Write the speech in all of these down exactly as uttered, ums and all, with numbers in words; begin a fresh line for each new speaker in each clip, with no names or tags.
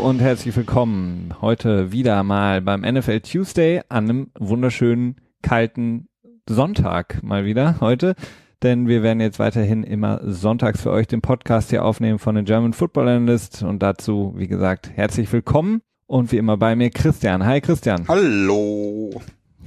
und herzlich willkommen heute wieder mal beim N F L Tuesday an einem wunderschönen, kalten Sonntag mal wieder heute, denn wir werden jetzt weiterhin immer sonntags für euch den Podcast hier aufnehmen von den German Football Analyst und dazu, wie gesagt, herzlich willkommen und wie immer bei mir Christian. Hi Christian.
Hallo.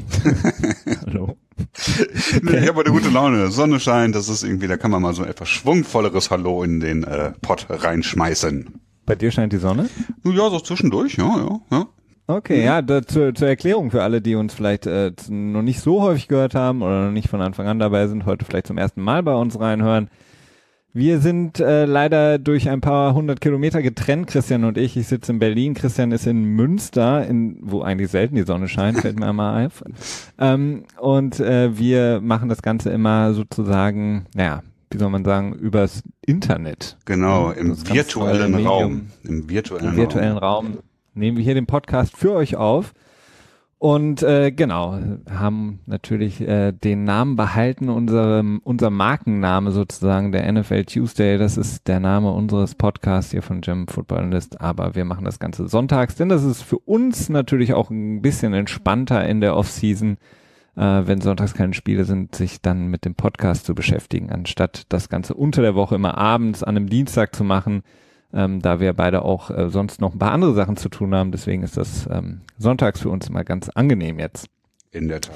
Hallo.
Okay. Ich habe heute gute Laune. Sonne scheint, das ist irgendwie, da kann man mal so ein etwas schwungvolleres Hallo in den äh, Pott reinschmeißen.
Bei dir scheint die Sonne?
Ja, so zwischendurch, ja, ja, ja.
Okay, ja, da, zur, zur Erklärung für alle, die uns vielleicht äh, noch nicht so häufig gehört haben oder noch nicht von Anfang an dabei sind, heute vielleicht zum ersten Mal bei uns reinhören. Wir sind äh, leider durch ein paar hundert Kilometer getrennt, Christian und ich. Ich sitze in Berlin, Christian ist in Münster, in wo eigentlich selten die Sonne scheint, fällt mir einmal auf. Ähm, und äh, wir machen das Ganze immer sozusagen, naja, wie soll man sagen, übers Internet.
Genau, im virtuellen Raum. Im virtuellen,
Im virtuellen Raum. Raum nehmen wir hier den Podcast für euch auf. Und äh, genau, haben natürlich äh, den Namen behalten, unserem, unser Markenname sozusagen, der N F L Tuesday, das ist der Name unseres Podcasts hier von German Football Analyst, aber wir machen das Ganze sonntags, denn das ist für uns natürlich auch ein bisschen entspannter in der Offseason, äh, wenn sonntags keine Spiele sind, sich dann mit dem Podcast zu beschäftigen, anstatt das Ganze unter der Woche immer abends an einem Dienstag zu machen. Ähm, da wir beide auch äh, sonst noch ein paar andere Sachen zu tun haben. Deswegen ist das ähm, sonntags für uns mal ganz angenehm jetzt.
In der Tat.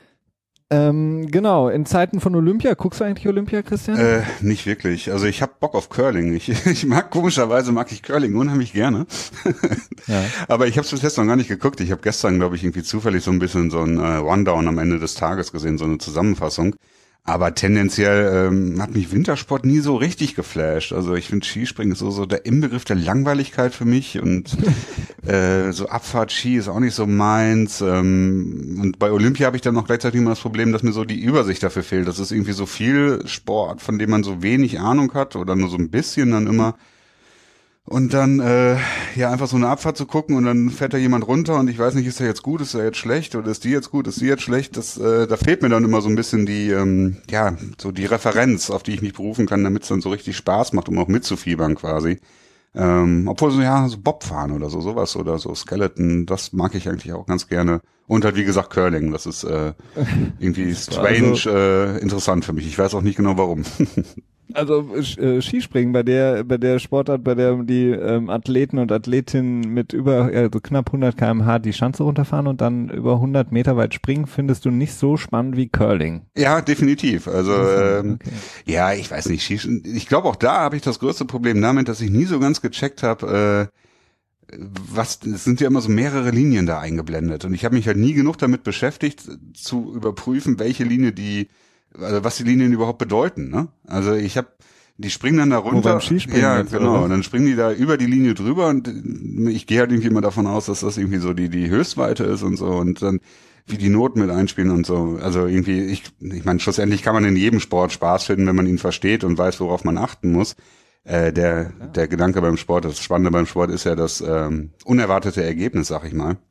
Ähm, genau, in Zeiten von Olympia, guckst du eigentlich Olympia, Christian?
Äh, nicht wirklich. Also ich habe Bock auf Curling. Ich, ich mag, komischerweise mag ich Curling unheimlich gerne. Ja. Aber ich habe es bis jetzt noch gar nicht geguckt. Ich habe gestern, glaube ich, irgendwie zufällig so ein bisschen so ein äh, Rundown am Ende des Tages gesehen, so eine Zusammenfassung. Aber tendenziell ähm, hat mich Wintersport nie so richtig geflasht. Also ich finde Skispringen ist so, so der Inbegriff der Langweiligkeit für mich und äh, so Abfahrt-Ski ist auch nicht so meins. Ähm, und bei Olympia habe ich dann noch gleichzeitig immer das Problem, dass mir so die Übersicht dafür fehlt. Das ist irgendwie so viel Sport, von dem man so wenig Ahnung hat oder nur so ein bisschen dann immer. Und dann, äh, ja, einfach so eine Abfahrt zu gucken und dann fährt da jemand runter und ich weiß nicht, ist er jetzt gut, ist er jetzt schlecht oder ist die jetzt gut, ist die jetzt schlecht, das, äh, da fehlt mir dann immer so ein bisschen die, ähm, ja, so die Referenz, auf die ich mich berufen kann, damit es dann so richtig Spaß macht, um auch mitzufiebern quasi. Ähm, obwohl so, ja, so Bobfahren oder so, sowas oder so Skeleton, das mag ich eigentlich auch ganz gerne. Und halt, wie gesagt, Curling, das ist äh, irgendwie strange, also, äh, interessant für mich. Ich weiß auch nicht genau warum.
Also äh, Skispringen, bei der bei der Sportart, bei der die ähm, Athleten und Athletinnen mit über also knapp hundert Kilometer pro Stunde die Schanze runterfahren und dann über hundert Meter weit springen, findest du nicht so spannend wie Curling?
Ja, definitiv. Also ähm, okay. Ja, ich weiß nicht. Ich glaube, auch da habe ich das größte Problem damit, dass ich nie so ganz gecheckt habe, äh, was, es sind ja immer so mehrere Linien da eingeblendet und ich habe mich halt nie genug damit beschäftigt, zu überprüfen, welche Linie die also was die Linien überhaupt bedeuten, ne? Also ich habe, die springen dann da runter.
Oh, beim Skispringen
ja,
jetzt,
genau.
Oder?
Und dann springen die da über die Linie drüber und ich gehe halt irgendwie immer davon aus, dass das irgendwie so die die Höchstweite ist und so und dann wie die Noten mit einspielen und so. Also irgendwie, ich, ich meine, schlussendlich kann man in jedem Sport Spaß finden, wenn man ihn versteht und weiß, worauf man achten muss. Äh, der ja. der Gedanke beim Sport, das Spannende beim Sport ist ja das ähm, unerwartete Ergebnis, sag ich mal.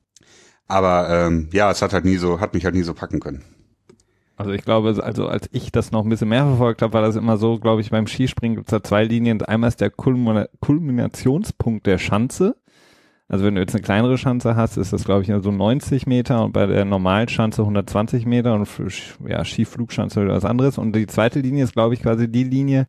Aber ähm, ja, es hat halt nie so, hat mich halt nie so packen können.
Also ich glaube, also als ich das noch ein bisschen mehr verfolgt habe, war das immer so, glaube ich, beim Skispringen gibt es da zwei Linien. Einmal ist der Kulmina- Kulminationspunkt der Schanze. Also wenn du jetzt eine kleinere Schanze hast, ist das, glaube ich, so neunzig Meter und bei der Normalschanze hundertzwanzig Meter und für ja, Skiflugschanze oder was anderes. Und die zweite Linie ist, glaube ich, quasi die Linie,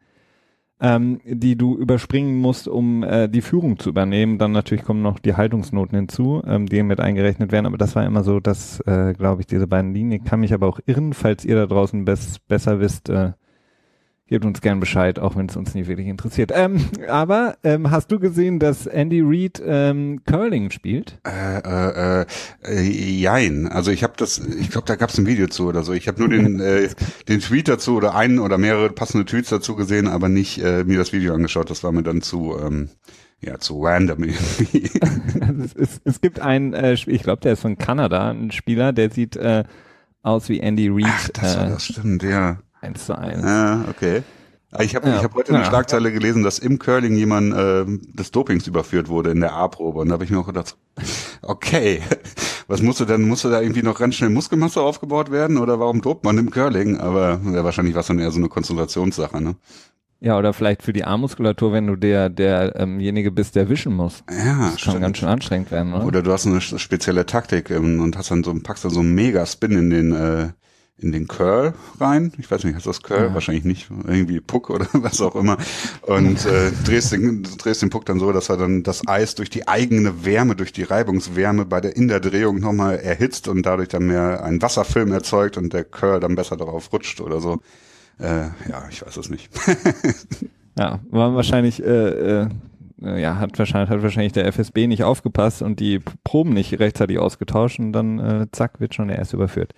ähm, die du überspringen musst, um äh, die Führung zu übernehmen. Dann natürlich kommen noch die Haltungsnoten hinzu, ähm, die mit eingerechnet werden. Aber das war immer so, dass, äh, glaube ich, diese beiden Linien. Kann mich aber auch irren, falls ihr da draußen bes- besser wisst, äh, gebt uns gern Bescheid, auch wenn es uns nicht wirklich interessiert. Ähm, aber ähm, hast du gesehen, dass Andy Reid ähm, Curling spielt?
Äh, äh, äh, jein. Also ich habe das, ich glaube, da gab es ein Video zu oder so. Ich habe nur den äh, den Tweet dazu oder einen oder mehrere passende Tweets dazu gesehen, aber nicht äh, mir das Video angeschaut. Das war mir dann zu ähm, ja zu random irgendwie.
es, es, es gibt einen, äh, ich glaube, der ist von Kanada, ein Spieler, der sieht äh, aus wie Andy Reid.
Ach, das, äh, das stimmt, ja.
Eins zu eins.
Ja, okay. Ich habe ja. ich hab heute eine ja. Schlagzeile gelesen, dass im Curling jemand äh, des Dopings überführt wurde in der A-Probe. Und da habe ich mir auch gedacht, okay, was musste denn, musste da irgendwie noch ganz schnell Muskelmasse aufgebaut werden oder warum dopt man im Curling? Aber ja, wahrscheinlich war es dann eher so eine Konzentrationssache, ne?
Ja, oder vielleicht für die Armmuskulatur, wenn du der derjenige bist, der wischen muss.
Ja,
das kann ganz schön anstrengend werden, oder?
Oder du hast eine spezielle Taktik ähm, und hast dann so packst dann so einen Mega-Spin in den äh, in den Curl rein. Ich weiß nicht, heißt das Curl? Ja. Wahrscheinlich nicht. Irgendwie Puck oder was auch immer. Und äh, drehst den drehst den Puck dann so, dass er dann das Eis durch die eigene Wärme, durch die Reibungswärme bei der in der Drehung nochmal erhitzt und dadurch dann mehr einen Wasserfilm erzeugt und der Curl dann besser darauf rutscht oder so. Äh, ja, ich weiß es nicht.
Ja, war wahrscheinlich, äh, äh, ja, hat wahrscheinlich, hat wahrscheinlich der F S B nicht aufgepasst und die Proben nicht rechtzeitig ausgetauscht und dann, äh, zack, wird schon der erste überführt.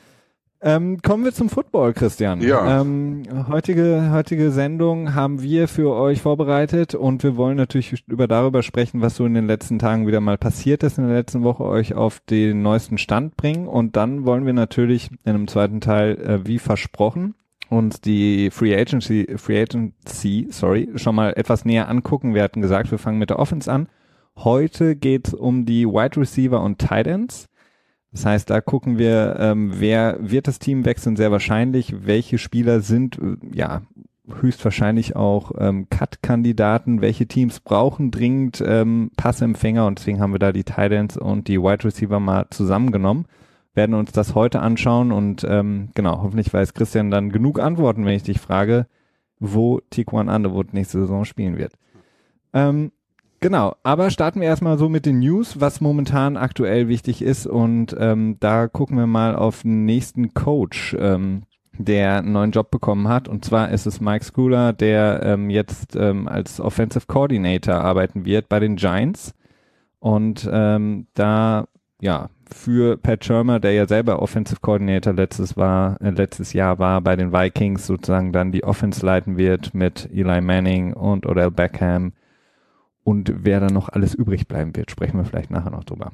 Ähm, kommen wir zum Football, Christian.
Ja.
Ähm, heutige, heutige Sendung haben wir für euch vorbereitet und wir wollen natürlich über darüber sprechen, was so in den letzten Tagen wieder mal passiert ist, in der letzten Woche euch auf den neuesten Stand bringen und dann wollen wir natürlich in einem zweiten Teil, äh, wie versprochen, uns die Free Agency, Free Agency, sorry, schon mal etwas näher angucken. Wir hatten gesagt, wir fangen mit der Offense an. Heute geht es um die Wide Receiver und Tight Ends. Das heißt, da gucken wir, ähm, wer wird das Team wechseln, sehr wahrscheinlich. Welche Spieler sind, äh, ja, höchstwahrscheinlich auch ähm, Cut-Kandidaten. Welche Teams brauchen dringend ähm, Passempfänger und deswegen haben wir da die Tight Ends und die Wide Receiver mal zusammengenommen. Werden uns das heute anschauen und ähm, genau, hoffentlich weiß Christian dann genug Antworten, wenn ich dich frage, wo Tiquan Underwood nächste Saison spielen wird. Ähm, genau, aber starten wir erstmal so mit den News, was momentan aktuell wichtig ist und ähm, da gucken wir mal auf den nächsten Coach, ähm, der einen neuen Job bekommen hat und zwar ist es Mike Scula, der ähm, jetzt ähm, als Offensive Coordinator arbeiten wird bei den Giants und ähm, da, ja, für Pat Shurmur, der ja selber Offensive Coordinator letztes war, äh, letztes Jahr war bei den Vikings, sozusagen dann die Offense leiten wird mit Eli Manning und Odell Beckham und wer dann noch alles übrig bleiben wird, sprechen wir vielleicht nachher noch drüber.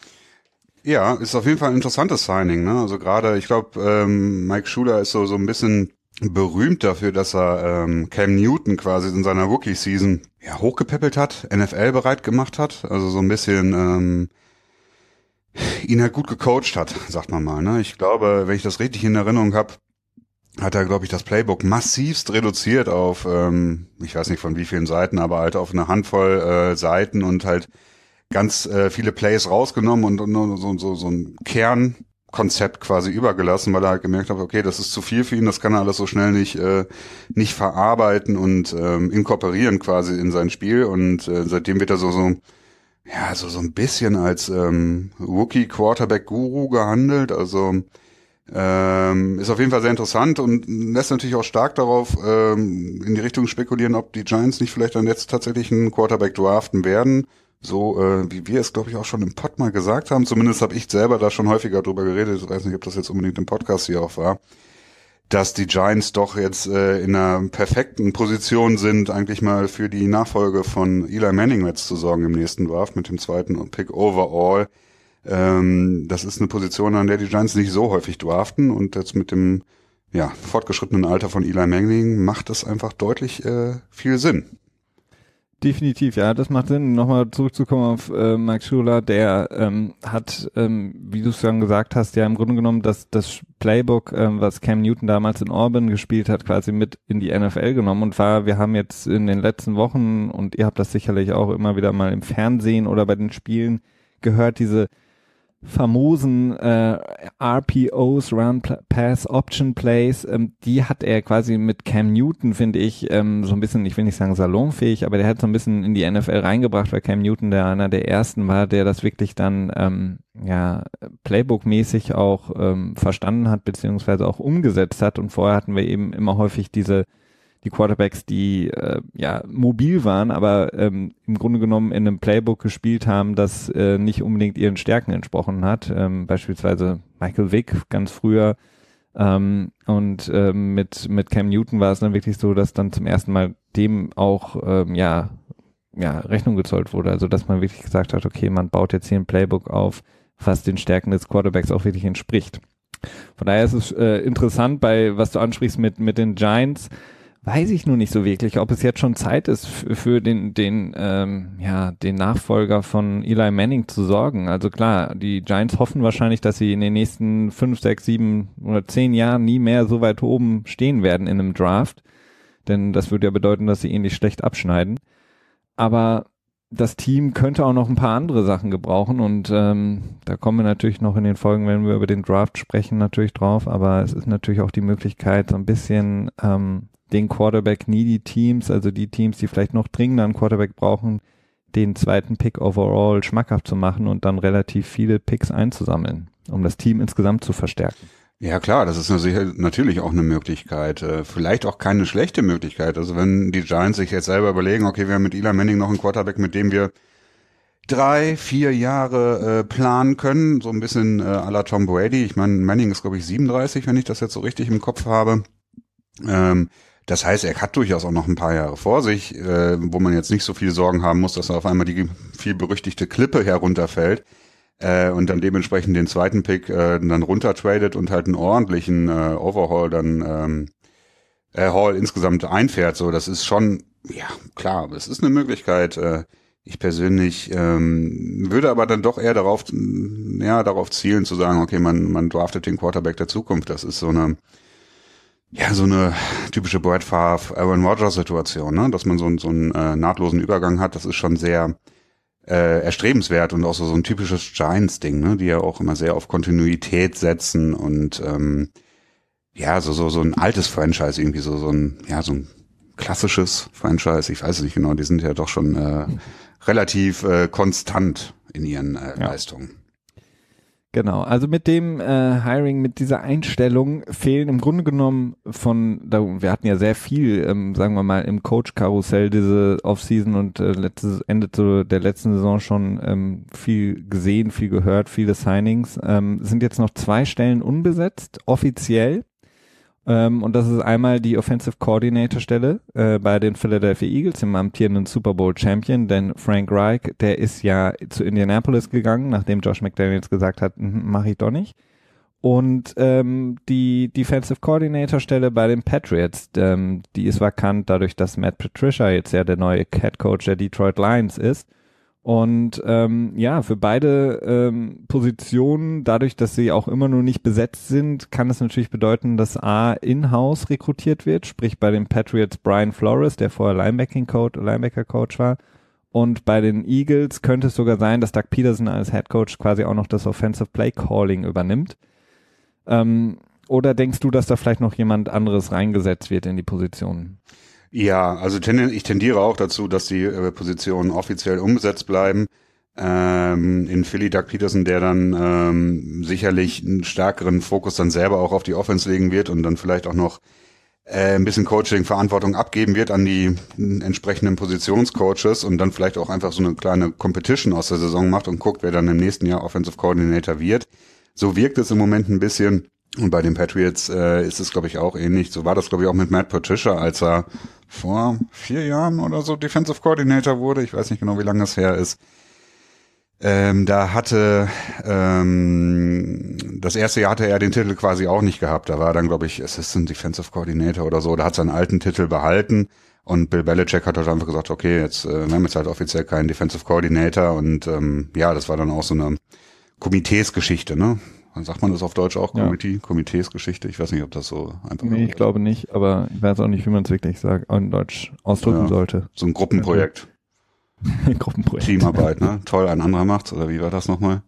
Ja, ist auf jeden Fall ein interessantes Signing, ne? Also gerade, ich glaube, ähm, Mike Shula ist so so ein bisschen berühmt dafür, dass er ähm, Cam Newton quasi in seiner Rookie-Season ja hochgepäppelt hat, N F L bereit gemacht hat, also so ein bisschen ähm, ihn halt gut gecoacht hat, sagt man mal. Ne? Ich glaube, wenn ich das richtig in Erinnerung habe, hat er, glaube ich, das Playbook massivst reduziert auf, ähm, ich weiß nicht von wie vielen Seiten, aber halt auf eine Handvoll äh, Seiten und halt ganz äh, viele Plays rausgenommen und, und so, so, so ein Kernkonzept quasi übergelassen, weil er halt gemerkt hat, okay, das ist zu viel für ihn, das kann er alles so schnell nicht äh, nicht verarbeiten und ähm, inkorporieren quasi in sein Spiel und äh, seitdem wird er so so ja, so so ein bisschen als ähm, Rookie-Quarterback-Guru gehandelt, also ähm, ist auf jeden Fall sehr interessant und lässt natürlich auch stark darauf ähm, in die Richtung spekulieren, ob die Giants nicht vielleicht dann jetzt tatsächlich einen Quarterback draften werden, so äh, wie wir es, glaube ich, auch schon im Pod mal gesagt haben, zumindest habe ich selber da schon häufiger drüber geredet, ich weiß nicht, ob das jetzt unbedingt im Podcast hier auch war, dass die Giants doch jetzt äh, in einer perfekten Position sind, eigentlich mal für die Nachfolge von Eli Manning jetzt zu sorgen im nächsten Draft mit dem zweiten Pick overall. Ähm, das ist eine Position, an der die Giants nicht so häufig draften und jetzt mit dem ja fortgeschrittenen Alter von Eli Manning macht das einfach deutlich äh, viel Sinn.
Definitiv, ja, das macht Sinn. Nochmal zurückzukommen auf äh, Mike Shula, der ähm, hat, ähm, wie du es dann gesagt hast, ja im Grunde genommen das, das Playbook, ähm, was Cam Newton damals in Auburn gespielt hat, quasi mit in die N F L genommen und war, wir haben jetzt in den letzten Wochen, und ihr habt das sicherlich auch immer wieder mal im Fernsehen oder bei den Spielen gehört, diese famosen äh, R P Os, Run Pass Option Plays, ähm, die hat er quasi mit Cam Newton, finde ich, ähm, so ein bisschen, ich will nicht sagen salonfähig, aber der hat so ein bisschen in die N F L reingebracht, weil Cam Newton der einer der ersten war, der das wirklich dann ähm, ja Playbook-mäßig auch ähm, verstanden hat, beziehungsweise auch umgesetzt hat und vorher hatten wir eben immer häufig diese die Quarterbacks, die äh, ja mobil waren, aber ähm, im Grunde genommen in einem Playbook gespielt haben, das äh, nicht unbedingt ihren Stärken entsprochen hat. Ähm, beispielsweise Michael Vick ganz früher. Ähm, und ähm, mit mit Cam Newton war es dann wirklich so, dass dann zum ersten Mal dem auch ähm, ja ja Rechnung gezollt wurde. Also dass man wirklich gesagt hat, okay, man baut jetzt hier ein Playbook auf, was den Stärken des Quarterbacks auch wirklich entspricht. Von daher ist es äh, interessant, bei was du ansprichst mit mit den Giants. Weiß ich nur nicht so wirklich, ob es jetzt schon Zeit ist, f- für den den ähm, ja den Nachfolger von Eli Manning zu sorgen. Also klar, die Giants hoffen wahrscheinlich, dass sie in den nächsten fünf, sechs, sieben oder zehn Jahren nie mehr so weit oben stehen werden in einem Draft. denn das würde ja bedeuten, dass sie ähnlich schlecht abschneiden. Aber das Team könnte auch noch ein paar andere Sachen gebrauchen und ähm, da kommen wir natürlich noch in den Folgen, wenn wir über den Draft sprechen, natürlich drauf, aber es ist natürlich auch die Möglichkeit, so ein bisschen ähm, den Quarterback-needy Teams, also die Teams, die vielleicht noch dringender einen Quarterback brauchen, den zweiten Pick overall schmackhaft zu machen und dann relativ viele Picks einzusammeln, um das Team insgesamt zu verstärken.
Ja klar, das ist natürlich auch eine Möglichkeit, vielleicht auch keine schlechte Möglichkeit. Also wenn die Giants sich jetzt selber überlegen, okay, wir haben mit Eli Manning noch einen Quarterback, mit dem wir drei, vier Jahre äh, planen können, so ein bisschen äh, à la Tom Brady. Ich meine, Manning ist glaube ich siebenunddreißig, wenn ich das jetzt so richtig im Kopf habe. Ähm, das heißt, er hat durchaus auch noch ein paar Jahre vor sich, äh, wo man jetzt nicht so viel Sorgen haben muss, dass er auf einmal die viel berüchtigte Klippe herunterfällt. Äh, und dann dementsprechend den zweiten Pick äh, dann runtertradet und halt einen ordentlichen äh, Overhaul dann ähm, äh, Haul insgesamt einfährt. So, das ist schon, ja klar, das ist eine Möglichkeit. Äh, ich persönlich ähm, würde aber dann doch eher darauf, ja, darauf zielen zu sagen, okay, man man draftet den Quarterback der Zukunft. Das ist so eine, ja, so eine typische Brett Favre, Aaron Rodgers Situation, ne, dass man so, so einen äh, nahtlosen Übergang hat. Das ist schon sehr Äh, erstrebenswert und auch so, so ein typisches Giants-Ding, ne, die ja auch immer sehr auf Kontinuität setzen und ähm, ja, so so so ein altes Franchise irgendwie, so so ein ja so ein klassisches Franchise, ich weiß es nicht genau, die sind ja doch schon äh, relativ äh, konstant in ihren äh, ja. Leistungen.
Genau, also mit dem äh, Hiring, mit dieser Einstellung fehlen im Grunde genommen von, da, wir hatten ja sehr viel, ähm, sagen wir mal, im Coach-Karussell diese Offseason und äh, letztes, Ende zu der letzten Saison schon ähm, viel gesehen, viel gehört, viele Signings. Ähm, sind jetzt noch zwei Stellen unbesetzt, offiziell. Ähm, und das ist einmal die Offensive Coordinator Stelle äh, bei den Philadelphia Eagles, dem amtierenden Super Bowl Champion, denn Frank Reich, der ist ja zu Indianapolis gegangen, nachdem Josh McDaniels gesagt hat, mache ich doch nicht. Und ähm, die Defensive Coordinator Stelle bei den Patriots, ähm, die ist vakant dadurch, dass Matt Patricia jetzt ja der neue Head Coach der Detroit Lions ist. Und ähm, ja, für beide ähm, Positionen, dadurch, dass sie auch immer noch nicht besetzt sind, kann es natürlich bedeuten, dass A, in-house rekrutiert wird, sprich bei den Patriots Brian Flores, der vorher Linebacking-Coach, Linebacker-Coach war. Und bei den Eagles könnte es sogar sein, dass Doug Peterson als Head Coach quasi auch noch das Offensive Play Calling übernimmt. Ähm, oder denkst du, dass da vielleicht noch jemand anderes reingesetzt wird in die Position?
Ja, also ten, ich tendiere auch dazu, dass die äh, Positionen offiziell umgesetzt bleiben. Ähm, in Philly Doug Peterson, der dann ähm, sicherlich einen stärkeren Fokus dann selber auch auf die Offense legen wird und dann vielleicht auch noch äh, ein bisschen Coaching-Verantwortung abgeben wird an die entsprechenden Positionscoaches und dann vielleicht auch einfach so eine kleine Competition aus der Saison macht und guckt, wer dann im nächsten Jahr Offensive Coordinator wird. So wirkt es im Moment ein bisschen. Und bei den Patriots äh, ist es, glaube ich, auch ähnlich. So war das, glaube ich, auch mit Matt Patricia, als er vor vier Jahren oder so Defensive Coordinator wurde. Ich weiß nicht genau, wie lange das her ist. Ähm, da hatte, ähm, das erste Jahr hatte er den Titel quasi auch nicht gehabt. Da war er dann, glaube ich, Assistant Defensive Coordinator oder so. Da hat seinen alten Titel behalten. Und Bill Belichick hat halt einfach gesagt, okay, jetzt äh, wir haben jetzt halt offiziell keinen Defensive Coordinator. Und ähm, ja, das war dann auch so eine Komiteesgeschichte, ne? Sagt man das auf Deutsch auch? Committee, ja. Komiteesgeschichte? Ich weiß nicht, ob das so einfach ist.
Nee, ich glaube nicht, aber ich weiß auch nicht, wie man es wirklich sagt, in Deutsch ausdrücken ja, sollte.
So ein Gruppenprojekt.
Gruppenprojekt.
Teamarbeit, ne? Toll, ein anderer macht's, oder wie war das nochmal?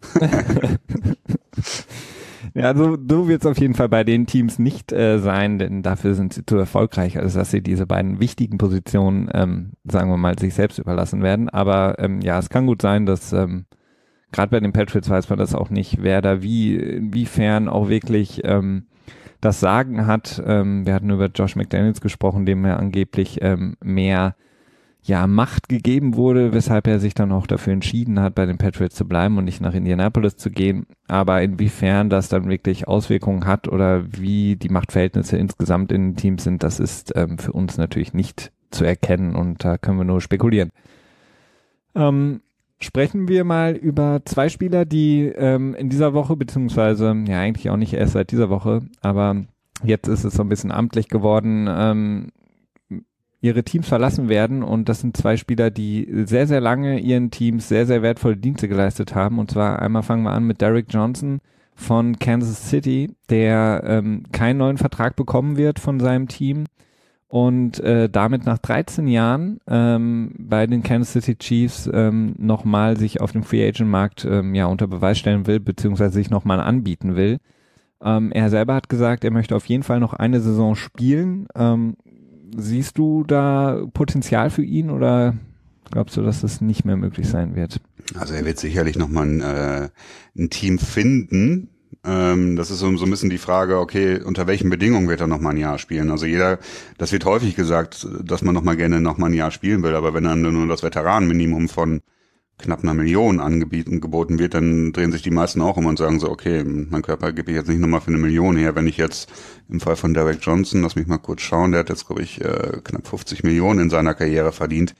Ja, also so wird es auf jeden Fall bei den Teams nicht äh, sein, denn dafür sind sie zu erfolgreich, als dass sie diese beiden wichtigen Positionen, ähm, sagen wir mal, sich selbst überlassen werden. Aber ähm, ja, es kann gut sein, dass ähm, gerade bei den Patriots weiß man das auch nicht, wer da wie, inwiefern auch wirklich ähm, das Sagen hat. Ähm, wir hatten über Josh McDaniels gesprochen, dem ja angeblich ähm, mehr ja Macht gegeben wurde, weshalb er sich dann auch dafür entschieden hat, bei den Patriots zu bleiben und nicht nach Indianapolis zu gehen. Aber inwiefern das dann wirklich Auswirkungen hat oder wie die Machtverhältnisse insgesamt in den Teams sind, das ist ähm, für uns natürlich nicht zu erkennen und da können wir nur spekulieren. Ähm, Sprechen wir mal über zwei Spieler, die ähm, in dieser Woche, beziehungsweise ja eigentlich auch nicht erst seit dieser Woche, aber jetzt ist es so ein bisschen amtlich geworden, ähm, ihre Teams verlassen werden und das sind zwei Spieler, die sehr, sehr lange ihren Teams sehr, sehr wertvolle Dienste geleistet haben und zwar einmal fangen wir an mit Derrick Johnson von Kansas City, der ähm, keinen neuen Vertrag bekommen wird von seinem Team und äh, damit nach dreizehn Jahren ähm, bei den Kansas City Chiefs ähm, nochmal sich auf dem Free Agent Markt ähm, ja unter Beweis stellen will, beziehungsweise sich nochmal anbieten will. Ähm, er selber hat gesagt, er möchte auf jeden Fall noch eine Saison spielen. Ähm, siehst du da Potenzial für ihn oder glaubst du, dass das nicht mehr möglich sein wird?
Also er wird sicherlich nochmal ein, äh, ein Team finden. Ähm, das ist so, so ein bisschen die Frage, okay, unter welchen Bedingungen wird er nochmal ein Jahr spielen? Also jeder, das wird häufig gesagt, dass man nochmal gerne nochmal ein Jahr spielen will, aber wenn dann nur das Veteranenminimum von knapp einer Million angeboten geboten wird, dann drehen sich die meisten auch um und sagen so, okay, mein Körper gebe ich jetzt nicht nochmal für eine Million her, wenn ich jetzt im Fall von Derek Johnson, lass mich mal kurz schauen, der hat jetzt, glaube ich, äh, knapp fünfzig Millionen in seiner Karriere verdient.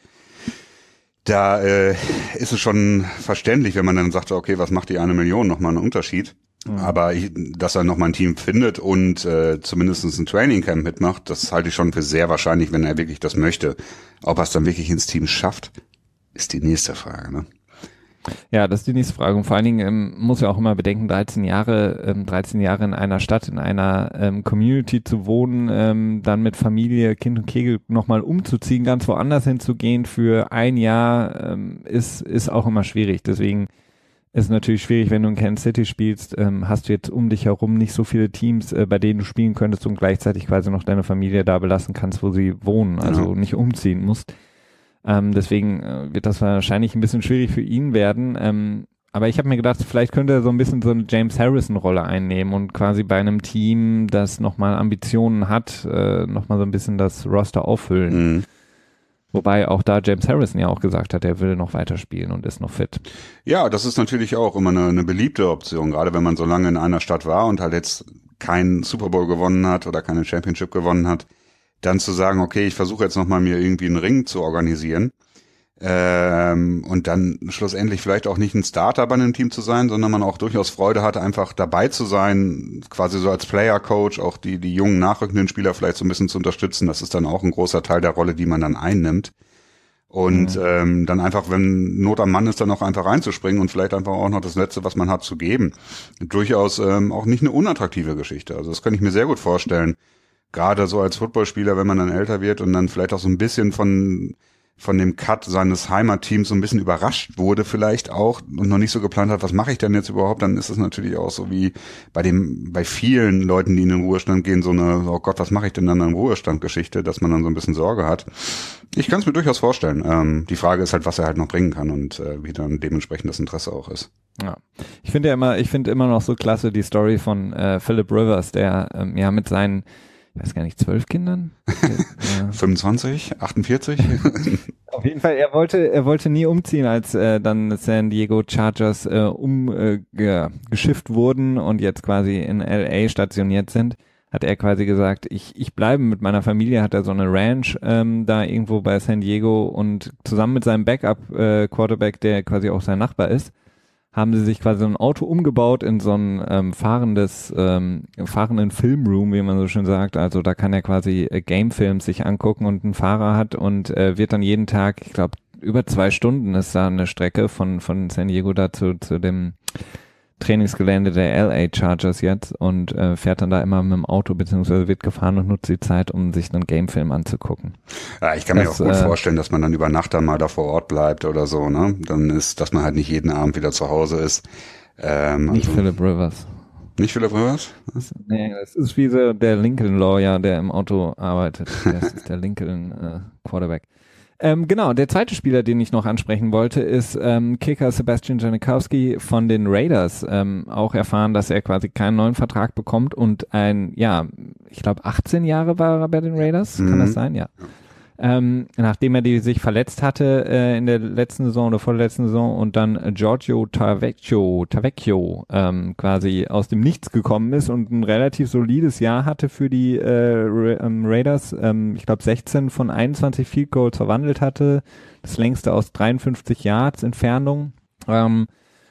Da äh, ist es schon verständlich, wenn man dann sagt, okay, was macht die eine Million nochmal einen Unterschied? Mhm. Aber ich, dass er nochmal ein Team findet und äh, zumindest ein Trainingcamp mitmacht, das halte ich schon für sehr wahrscheinlich, wenn er wirklich das möchte. Ob er es dann wirklich ins Team schafft, ist die nächste Frage, ne?
Ja, das ist die nächste Frage. Und vor allen Dingen ähm, muss ja auch immer bedenken, dreizehn Jahre, ähm, dreizehn Jahre in einer Stadt, in einer ähm, Community zu wohnen, ähm, dann mit Familie, Kind und Kegel nochmal umzuziehen, ganz woanders hinzugehen für ein Jahr, ähm, ist ist auch immer schwierig. Deswegen ist es natürlich schwierig, wenn du in Kansas City spielst, ähm, hast du jetzt um dich herum nicht so viele Teams, äh, bei denen du spielen könntest und gleichzeitig quasi noch deine Familie da belassen kannst, wo sie wohnen, also ja. nicht umziehen musst. Ähm, deswegen äh, wird das wahrscheinlich ein bisschen schwierig für ihn werden. Ähm, aber ich habe mir gedacht, vielleicht könnte er so ein bisschen so eine James Harrison-Rolle einnehmen und quasi bei einem Team, das nochmal Ambitionen hat, äh, nochmal so ein bisschen das Roster auffüllen. Mhm. Wobei auch da James Harrison ja auch gesagt hat, er will noch weiterspielen und ist noch fit.
Ja, das ist natürlich auch immer eine, eine beliebte Option, gerade wenn man so lange in einer Stadt war und halt jetzt keinen Super Bowl gewonnen hat oder keine Championship gewonnen hat. Dann zu sagen, okay, ich versuche jetzt nochmal mir irgendwie einen Ring zu organisieren ähm, und dann schlussendlich vielleicht auch nicht ein Starter bei einem Team zu sein, sondern man auch durchaus Freude hat, einfach dabei zu sein, quasi so als Player-Coach, auch die die jungen, nachrückenden Spieler vielleicht so ein bisschen zu unterstützen. Das ist dann auch ein großer Teil der Rolle, die man dann einnimmt. Und mhm. ähm, dann einfach, wenn Not am Mann ist, dann auch einfach reinzuspringen und vielleicht einfach auch noch das Letzte, was man hat, zu geben. Durchaus ähm, auch nicht eine unattraktive Geschichte. Also das kann ich mir sehr gut vorstellen. Gerade so als Footballspieler, wenn man dann älter wird und dann vielleicht auch so ein bisschen von von dem Cut seines Heimatteams so ein bisschen überrascht wurde vielleicht auch und noch nicht so geplant hat, was mache ich denn jetzt überhaupt, dann ist es natürlich auch so wie bei dem bei vielen Leuten, die in den Ruhestand gehen, so eine, oh Gott, was mache ich denn dann im Ruhestand-Geschichte, dass man dann so ein bisschen Sorge hat. Ich kann es mir durchaus vorstellen. Ähm, die Frage ist halt, was er halt noch bringen kann und äh, wie dann dementsprechend das Interesse auch ist.
Ja, ich finde ja immer, ich finde immer noch so klasse die Story von äh, Philip Rivers, der ähm, ja mit seinen ich weiß gar nicht, zwölf Kindern?
Ja. fünfundzwanzig, achtundvierzig?
Auf jeden Fall, er wollte, er wollte nie umziehen, als äh, dann San Diego Chargers äh, umgeschifft äh, wurden und jetzt quasi in L A stationiert sind, hat er quasi gesagt, ich ich bleibe mit meiner Familie, hat er so eine Ranch ähm, da irgendwo bei San Diego und zusammen mit seinem Backup-Quarterback, äh, der quasi auch sein Nachbar ist, haben sie sich quasi so ein Auto umgebaut in so ein ähm, fahrendes, ähm, fahrenden Filmroom, wie man so schön sagt. Also da kann er quasi äh, Gamefilms sich angucken und einen Fahrer hat und äh, wird dann jeden Tag, ich glaube, über zwei Stunden ist da eine Strecke von von San Diego da zu, zu dem Trainingsgelände der L A Chargers jetzt und äh, fährt dann da immer mit dem Auto beziehungsweise wird gefahren und nutzt die Zeit, um sich einen Gamefilm anzugucken.
Ja, ich kann das, mir auch gut äh, vorstellen, dass man dann über Nacht dann mal da vor Ort bleibt oder so, ne? Dann ist, dass man halt nicht jeden Abend wieder zu Hause ist. Ähm,
nicht
also,
Philip Rivers.
Nicht Philip Rivers?
Das, nee, das ist wie so der Lincoln Lawyer, der im Auto arbeitet. Das ist der Lincoln äh, Quarterback. Ähm, genau, der zweite Spieler, den ich noch ansprechen wollte, ist ähm, Kicker Sebastian Janikowski von den Raiders. Ähm, auch erfahren, dass er quasi keinen neuen Vertrag bekommt und ein, ja, ich glaube achtzehn Jahre war er bei den Raiders, mhm. Kann das sein? Ja. Ähm, nachdem er die sich verletzt hatte äh, in der letzten Saison oder vorletzten Saison und dann Giorgio Tavecchio, Tavecchio ähm, quasi aus dem Nichts gekommen ist und ein relativ solides Jahr hatte für die äh, Ra- ähm, Raiders. Ähm, ich glaube sechzehn von einundzwanzig Field Goals verwandelt hatte, das längste aus dreiundfünfzig Yards Entfernung. Ähm,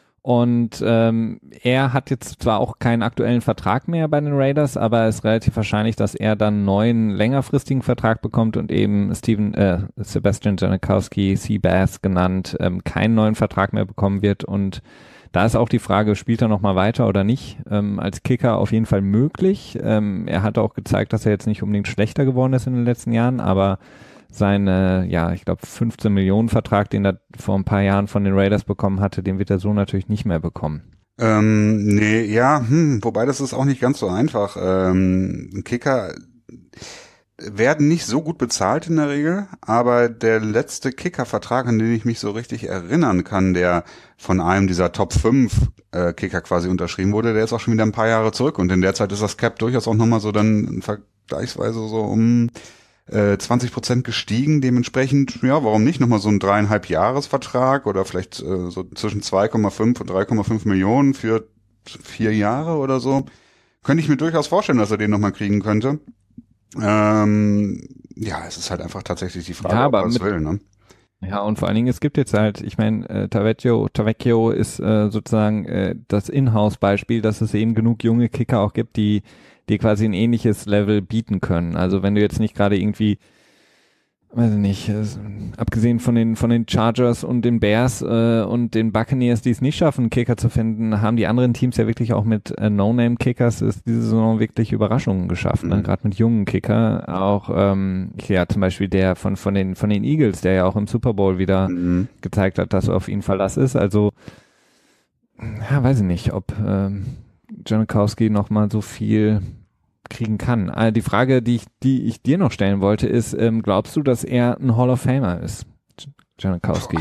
Und ähm, er hat jetzt zwar auch keinen aktuellen Vertrag mehr bei den Raiders, aber es ist relativ wahrscheinlich, dass er dann einen neuen, längerfristigen Vertrag bekommt und eben Steven, äh, Sebastian Janikowski, Seabass genannt, ähm, keinen neuen Vertrag mehr bekommen wird und Da ist auch die Frage, spielt er noch mal weiter oder nicht? Ähm, als Kicker auf jeden Fall möglich. Ähm, er hat auch gezeigt, dass er jetzt nicht unbedingt schlechter geworden ist in den letzten Jahren, aber seine, ja, ich glaube fünfzehn Millionen Vertrag, den er vor ein paar Jahren von den Raiders bekommen hatte, den wird er so natürlich nicht mehr bekommen.
Ähm, nee, ja, hm, wobei das ist auch nicht ganz so einfach. Ähm, Kicker werden nicht so gut bezahlt in der Regel, aber der letzte Kicker-Vertrag, an den ich mich so richtig erinnern kann, der von einem dieser Top fünf äh, Kicker quasi unterschrieben wurde, der ist auch schon wieder ein paar Jahre zurück und in der Zeit ist das Cap durchaus auch nochmal so dann vergleichsweise so um äh, zwanzig Prozent gestiegen, dementsprechend, ja, warum nicht nochmal so ein dreieinhalb Jahresvertrag oder vielleicht äh, so zwischen zwei Komma fünf und drei Komma fünf Millionen für vier Jahre oder so. Könnte ich mir durchaus vorstellen, dass er den nochmal kriegen könnte. Ähm, ja, es ist halt einfach tatsächlich die Frage,
ja,
ob er es will, ne?
Ja, und vor allen Dingen, es gibt jetzt halt, ich meine, äh, Tavecchio, Tavecchio ist äh, sozusagen äh, das Inhouse-Beispiel, dass es eben genug junge Kicker auch gibt, die die quasi ein ähnliches Level bieten können. Also wenn du jetzt nicht gerade irgendwie, weiß ich nicht, äh, abgesehen von den von den Chargers und den Bears äh, und den Buccaneers, die es nicht schaffen, Kicker zu finden, haben die anderen Teams ja wirklich auch mit äh, No-Name-Kickers ist diese Saison wirklich Überraschungen geschaffen, mhm. ne? Gerade mit jungen Kicker, auch ähm, ja zum Beispiel der von von den von den Eagles, der ja auch im Super Bowl wieder mhm. gezeigt hat, dass auf ihn Verlass ist. Also ja, weiß ich nicht, ob ähm, Janikowski noch mal so viel kriegen kann. Also die Frage, die ich, die ich dir noch stellen wollte, ist, ähm, glaubst du, dass er ein Hall of Famer ist, Janikowski?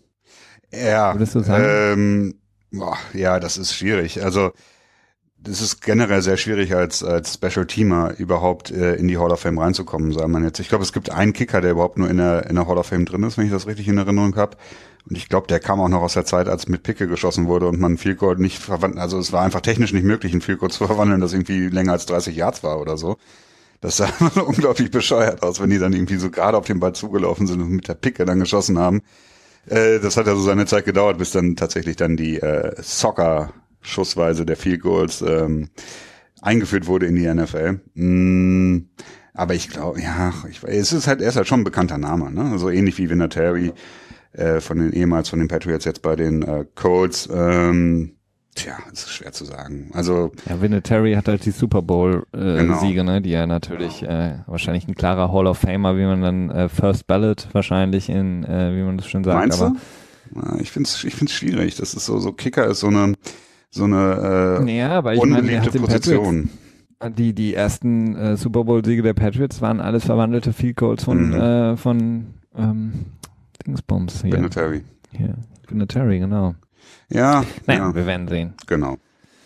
Ja, Würdest du sagen? Ähm, boah, ja, das ist schwierig. Also das ist generell sehr schwierig, als als Special Teamer überhaupt äh, in die Hall of Fame reinzukommen, sagen wir jetzt. Ich glaube, es gibt einen Kicker, der überhaupt nur in der in der Hall of Fame drin ist, wenn ich das richtig in Erinnerung habe. Und ich glaube, der kam auch noch aus der Zeit, als mit Picke geschossen wurde und man ein Field Goal nicht verwandeln, also es war einfach technisch nicht möglich, ein Field Goal zu verwandeln, das irgendwie länger als dreißig Yards war oder so. Das sah unglaublich bescheuert aus, wenn die dann irgendwie so gerade auf den Ball zugelaufen sind und mit der Picke dann geschossen haben. Äh, das hat ja so seine Zeit gedauert, bis dann tatsächlich dann die äh, Soccer-Schussweise der Field Goals ähm, eingeführt wurde in die N F L. Mm, aber ich glaube, ja, ich, es ist halt, er ist halt schon ein bekannter Name, ne? So also ähnlich wie Vinatieri. Äh, von den ehemals von den Patriots jetzt bei den äh, Colts. Ähm, tja, das ist schwer zu sagen. Also
ja, Vinatieri hat halt die Super Bowl äh, genau. Siege, ne, die ja natürlich genau. äh, wahrscheinlich ein klarer Hall of Famer, wie man dann äh, First Ballot wahrscheinlich in, äh, wie man das schon sagt.
Meinst
aber
du? Ja, ich find's, ich find's schwierig. Das ist so, so Kicker ist so eine so eine äh,
ja, aber ich
unbeliebte
meine,
Position.
Patriots, die die ersten äh, Super Bowl Siege der Patriots waren alles verwandelte Field Goals von mhm. äh, von ähm, Dingsbums hier.
Vinatieri.
Hier, Vinatieri, genau.
Ja.
Naja,
ja.
wir werden sehen.
Genau.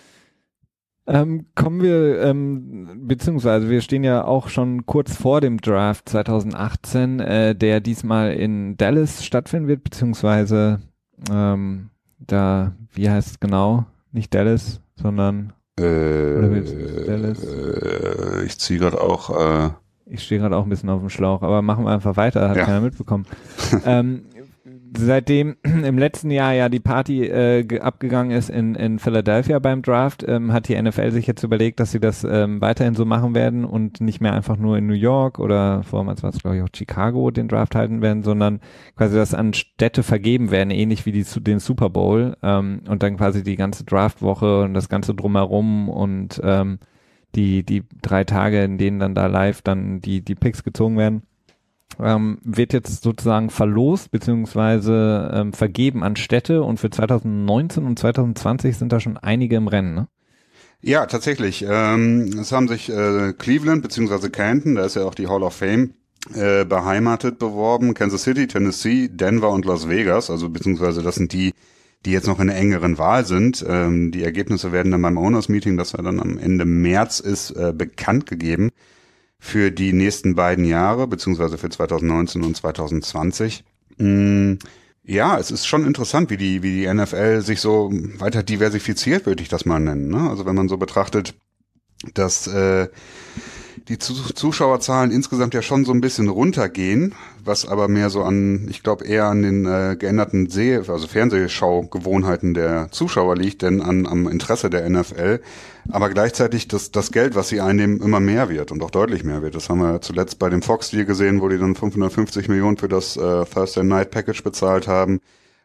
Ähm, kommen wir, ähm, beziehungsweise wir stehen ja auch schon kurz vor dem Draft zwanzig achtzehn, äh, der diesmal in Dallas stattfinden wird, beziehungsweise ähm, da, wie heißt es genau? Nicht Dallas, sondern
äh,
oder Dallas?
Äh, ich ziehe gerade auch äh,
Ich stehe gerade auch ein bisschen auf dem Schlauch, aber machen wir einfach weiter, hat ja. keiner mitbekommen. ähm, seitdem im letzten Jahr ja die Party äh, abgegangen ist in, in Philadelphia beim Draft, ähm, hat die N F L sich jetzt überlegt, dass sie das ähm, weiterhin so machen werden und nicht mehr einfach nur in New York oder vormals war es glaube ich auch Chicago den Draft halten werden, sondern quasi das an Städte vergeben werden, ähnlich wie die, den Super Bowl ähm, und dann quasi die ganze Draftwoche und das ganze Drumherum und ähm, die die drei Tage, in denen dann da live dann die die Picks gezogen werden, ähm, wird jetzt sozusagen verlost beziehungsweise ähm, vergeben an Städte und für zwanzig neunzehn und zwanzig zwanzig sind da schon einige im Rennen, ne?
Ja, tatsächlich. Ähm, es haben sich äh, Cleveland beziehungsweise Canton, da ist ja auch die Hall of Fame äh, beheimatet, beworben, Kansas City, Tennessee, Denver und Las Vegas, also beziehungsweise das sind die die jetzt noch in der engeren Wahl sind. Ähm, die Ergebnisse werden dann beim Owners Meeting, das ja dann am Ende März ist, äh, bekannt gegeben für die nächsten beiden Jahre, beziehungsweise für zwanzig neunzehn und zwanzig zwanzig. Mm, ja, es ist schon interessant, wie die, wie die N F L sich so weiter diversifiziert, würde ich das mal nennen, ne? Also wenn man so betrachtet, dass äh, die Zuschauerzahlen insgesamt ja schon so ein bisschen runtergehen, was aber mehr so an, ich glaube eher an den äh, geänderten Seh-, also Fernsehschaugewohnheiten der Zuschauer liegt, denn an am Interesse der N F L. Aber gleichzeitig das das Geld, was sie einnehmen, immer mehr wird und auch deutlich mehr wird. Das haben wir zuletzt bei dem Fox-Deal gesehen, wo die dann fünfhundertfünfzig Millionen für das äh, Thursday Night Package bezahlt haben.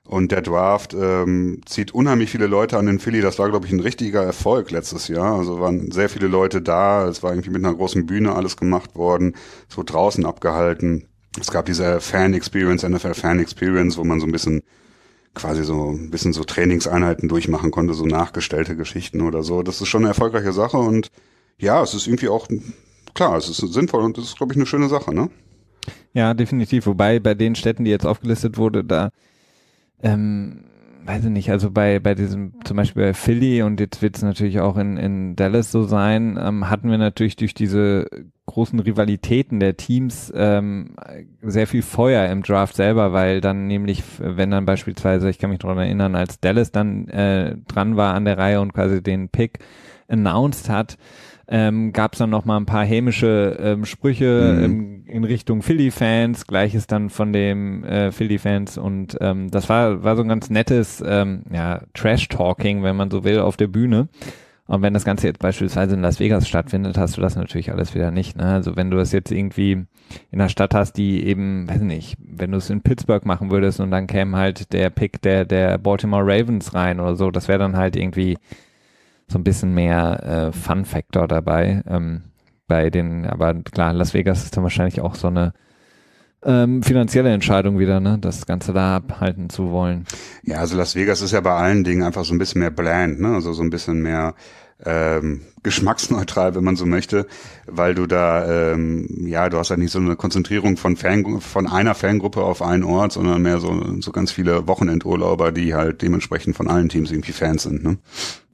Und der Draft ähm, zieht unheimlich viele Leute an den Philly. Das war, glaube ich, ein richtiger Erfolg letztes Jahr. Also waren sehr viele Leute da. Es war irgendwie mit einer großen Bühne alles gemacht worden. Es wurde draußen abgehalten. Es gab diese Fan-Experience, N F L-Fan-Experience, wo man so ein bisschen quasi so ein bisschen so Trainingseinheiten durchmachen konnte, so nachgestellte Geschichten oder so. Das ist schon eine erfolgreiche Sache und ja, es ist irgendwie auch, klar, es ist sinnvoll und das ist, glaube ich, eine schöne Sache, ne?
Ja, definitiv. Wobei bei den Städten, die jetzt aufgelistet wurde, da ähm, weiß ich nicht, also bei bei diesem, zum Beispiel bei Philly und jetzt wird es natürlich auch in, in Dallas so sein, ähm, hatten wir natürlich durch diese großen Rivalitäten der Teams ähm, sehr viel Feuer im Draft selber, weil dann nämlich, wenn dann beispielsweise, ich kann mich daran erinnern, als Dallas dann äh, dran war an der Reihe und quasi den Pick announced hat, ähm, gab es dann noch mal ein paar hämische ähm, Sprüche
Mhm.
ähm, in Richtung Philly-Fans, gleiches dann von dem äh, Philly-Fans und ähm, das war war so ein ganz nettes ähm, ja, Trash-Talking, wenn man so will, auf der Bühne. Und wenn das Ganze jetzt beispielsweise in Las Vegas stattfindet, hast du das natürlich alles wieder nicht. Ne? Also wenn du das jetzt irgendwie in einer Stadt hast, die eben, weiß nicht, wenn du es in Pittsburgh machen würdest und dann käme halt der Pick der der Baltimore Ravens rein oder so, das wäre dann halt irgendwie so ein bisschen mehr äh, Fun-Factor dabei. Ähm, bei den, aber klar, Las Vegas ist dann wahrscheinlich auch so eine ähm, finanzielle Entscheidung wieder, ne, das Ganze da abhalten zu wollen.
Ja, also Las Vegas ist ja bei allen Dingen einfach so ein bisschen mehr bland, ne? Also so ein bisschen mehr ähm, geschmacksneutral, wenn man so möchte, weil du da, ähm, ja, du hast halt nicht so eine Konzentrierung von Fan, von einer Fangruppe auf einen Ort, sondern mehr so, so ganz viele Wochenendurlauber, die halt dementsprechend von allen Teams irgendwie Fans sind, ne?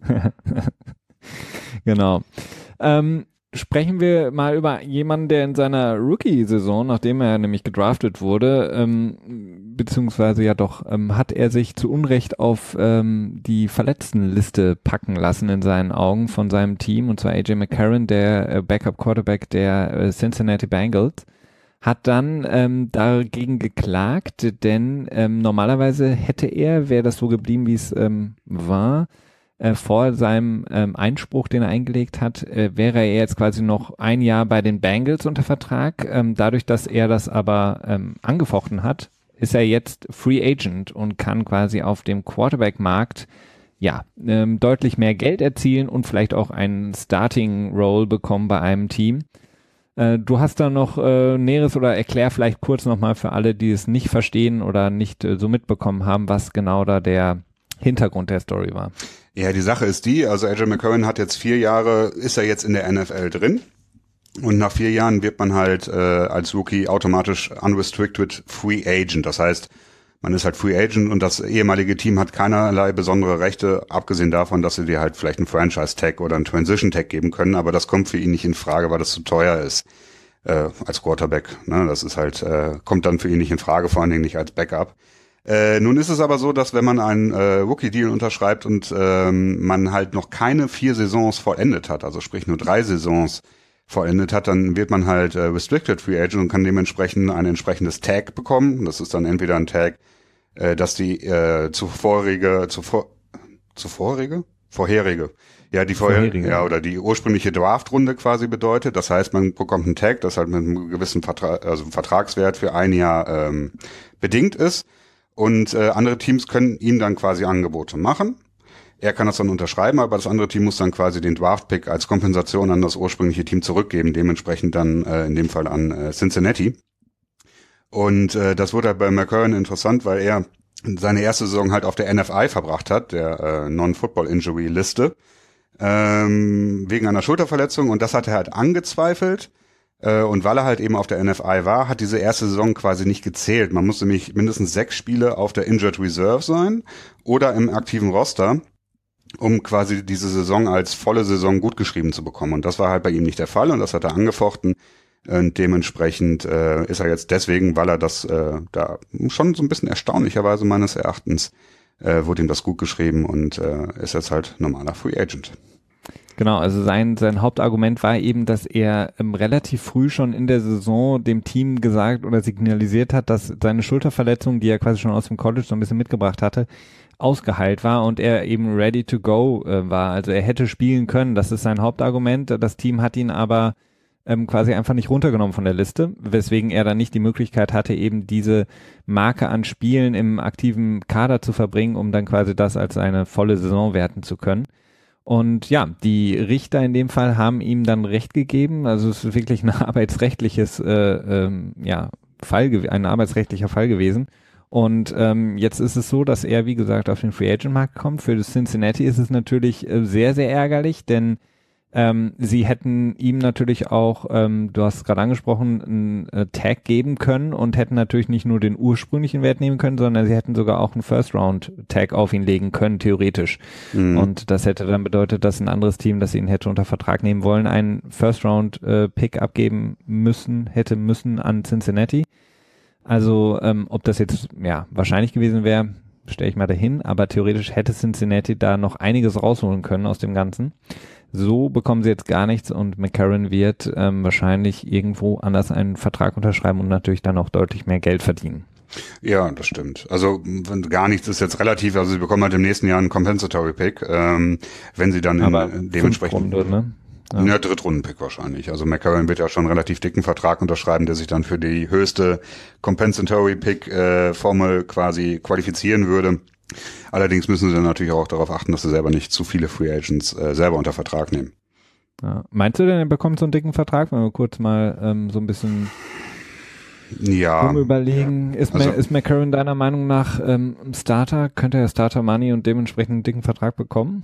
Genau. Ähm, sprechen wir mal über jemanden, der in seiner Rookie-Saison, nachdem er nämlich gedraftet wurde, ähm, beziehungsweise ja doch, ähm, hat er sich zu Unrecht auf ähm, die Verletztenliste packen lassen in seinen Augen von seinem Team, und zwar A J McCarron, der äh, Backup-Quarterback der äh, Cincinnati Bengals, hat dann ähm, dagegen geklagt, denn ähm, normalerweise hätte er, wäre das so geblieben, wie es ähm, war, Äh, vor seinem ähm, Einspruch, den er eingelegt hat, äh, wäre er jetzt quasi noch ein Jahr bei den Bengals unter Vertrag. Ähm, dadurch, dass er das aber ähm, angefochten hat, ist er jetzt Free Agent und kann quasi auf dem Quarterback-Markt ja ähm, deutlich mehr Geld erzielen und vielleicht auch einen Starting-Role bekommen bei einem Team. Äh, du hast da noch äh, Näheres oder erklär vielleicht kurz nochmal für alle, die es nicht verstehen oder nicht äh, so mitbekommen haben, was genau da der Hintergrund der Story war.
Ja, die Sache ist die, also A J McCarron hat jetzt vier Jahre, ist er jetzt in der N F L drin und nach vier Jahren wird man halt äh, als Rookie automatisch unrestricted Free Agent. Das heißt, man ist halt Free Agent und das ehemalige Team hat keinerlei besondere Rechte, abgesehen davon, dass sie dir halt vielleicht einen Franchise-Tag oder einen Transition-Tag geben können, aber das kommt für ihn nicht in Frage, weil das zu teuer ist äh, als Quarterback. Ne? Das ist halt, äh, kommt dann für ihn nicht in Frage, vor allen Dingen nicht als Backup. Äh, nun ist es aber so, dass wenn man einen äh, Rookie-Deal unterschreibt und ähm, man halt noch keine vier Saisons vollendet hat, also sprich nur drei Saisons vollendet hat, dann wird man halt äh, Restricted Free Agent und kann dementsprechend ein entsprechendes Tag bekommen. Das ist dann entweder ein Tag, äh, dass die äh, zuvorige, zuvor, zuvorige? Vorherige. Ja, die vorherige, vorherige, ja, oder die ursprüngliche Draftrunde quasi bedeutet. Das heißt, man bekommt einen Tag, das halt mit einem gewissen Vertrag, also Vertragswert für ein Jahr ähm, bedingt ist. Und äh, andere Teams können ihm dann quasi Angebote machen. Er kann das dann unterschreiben, aber das andere Team muss dann quasi den Draft-Pick als Kompensation an das ursprüngliche Team zurückgeben, dementsprechend dann äh, in dem Fall an äh, Cincinnati. Und äh, das wurde halt bei McCarron interessant, weil er seine erste Saison halt auf der N F I verbracht hat, der äh, Non-Football-Injury-Liste, ähm, wegen einer Schulterverletzung. Und das hat er halt angezweifelt. Und weil er halt eben auf der N F I war, hat diese erste Saison quasi nicht gezählt. Man musste nämlich mindestens sechs Spiele auf der Injured Reserve sein oder im aktiven Roster, um quasi diese Saison als volle Saison gutgeschrieben zu bekommen. Und das war halt bei ihm nicht der Fall und das hat er angefochten. Und dementsprechend äh, ist er jetzt deswegen, weil er das äh, da schon so ein bisschen erstaunlicherweise meines Erachtens, äh, wurde ihm das gut geschrieben und äh, ist jetzt halt normaler Free Agent.
Genau, also sein sein Hauptargument war eben, dass er ähm, relativ früh schon in der Saison dem Team gesagt oder signalisiert hat, dass seine Schulterverletzung, die er quasi schon aus dem College so ein bisschen mitgebracht hatte, ausgeheilt war und er eben ready to go äh, war. Also er hätte spielen können, das ist sein Hauptargument. Das Team hat ihn aber ähm, quasi einfach nicht runtergenommen von der Liste, weswegen er dann nicht die Möglichkeit hatte, eben diese Marke an Spielen im aktiven Kader zu verbringen, um dann quasi das als eine volle Saison werten zu können. Und ja, die Richter in dem Fall haben ihm dann Recht gegeben. Also es ist wirklich ein arbeitsrechtliches, äh, ähm, ja, Fall, ein arbeitsrechtlicher Fall gewesen. Und ähm, jetzt ist es so, dass er, wie gesagt, auf den Free Agent Markt kommt. Für das Cincinnati ist es natürlich äh, sehr, sehr ärgerlich, denn ähm, sie hätten ihm natürlich auch, ähm, du hast es gerade angesprochen, einen äh, Tag geben können und hätten natürlich nicht nur den ursprünglichen Wert nehmen können, sondern sie hätten sogar auch einen First-Round-Tag auf ihn legen können, theoretisch. Mhm. Und das hätte dann bedeutet, dass ein anderes Team, das ihn hätte unter Vertrag nehmen wollen, einen First-Round-Pick äh, abgeben müssen, hätte müssen an Cincinnati. Also ähm, ob das jetzt ja wahrscheinlich gewesen wäre, stelle ich mal dahin, aber theoretisch hätte Cincinnati da noch einiges rausholen können aus dem Ganzen. So bekommen sie jetzt gar nichts und McCarron wird ähm, wahrscheinlich irgendwo anders einen Vertrag unterschreiben und natürlich dann auch deutlich mehr Geld verdienen.
Ja, das stimmt. Also gar nichts ist jetzt relativ, also sie bekommen halt im nächsten Jahr einen Compensatory Pick, ähm, wenn sie dann
aber
in, dementsprechend...
Runde, ne?
Ja, ja Drittrunden-Pick wahrscheinlich. Also McCarron wird ja schon einen relativ dicken Vertrag unterschreiben, der sich dann für die höchste Compensatory-Pick-Formel äh, quasi qualifizieren würde. Allerdings müssen sie dann natürlich auch darauf achten, dass sie selber nicht zu viele Free Agents äh, selber unter Vertrag nehmen.
Ja. Meinst du denn, er bekommt so einen dicken Vertrag, wenn wir kurz mal ähm, so ein bisschen
ja.
überlegen? Ist,
also,
Ma- ist McCarron deiner Meinung nach ähm, Starter? Könnte er Starter Money und dementsprechend einen dicken Vertrag bekommen?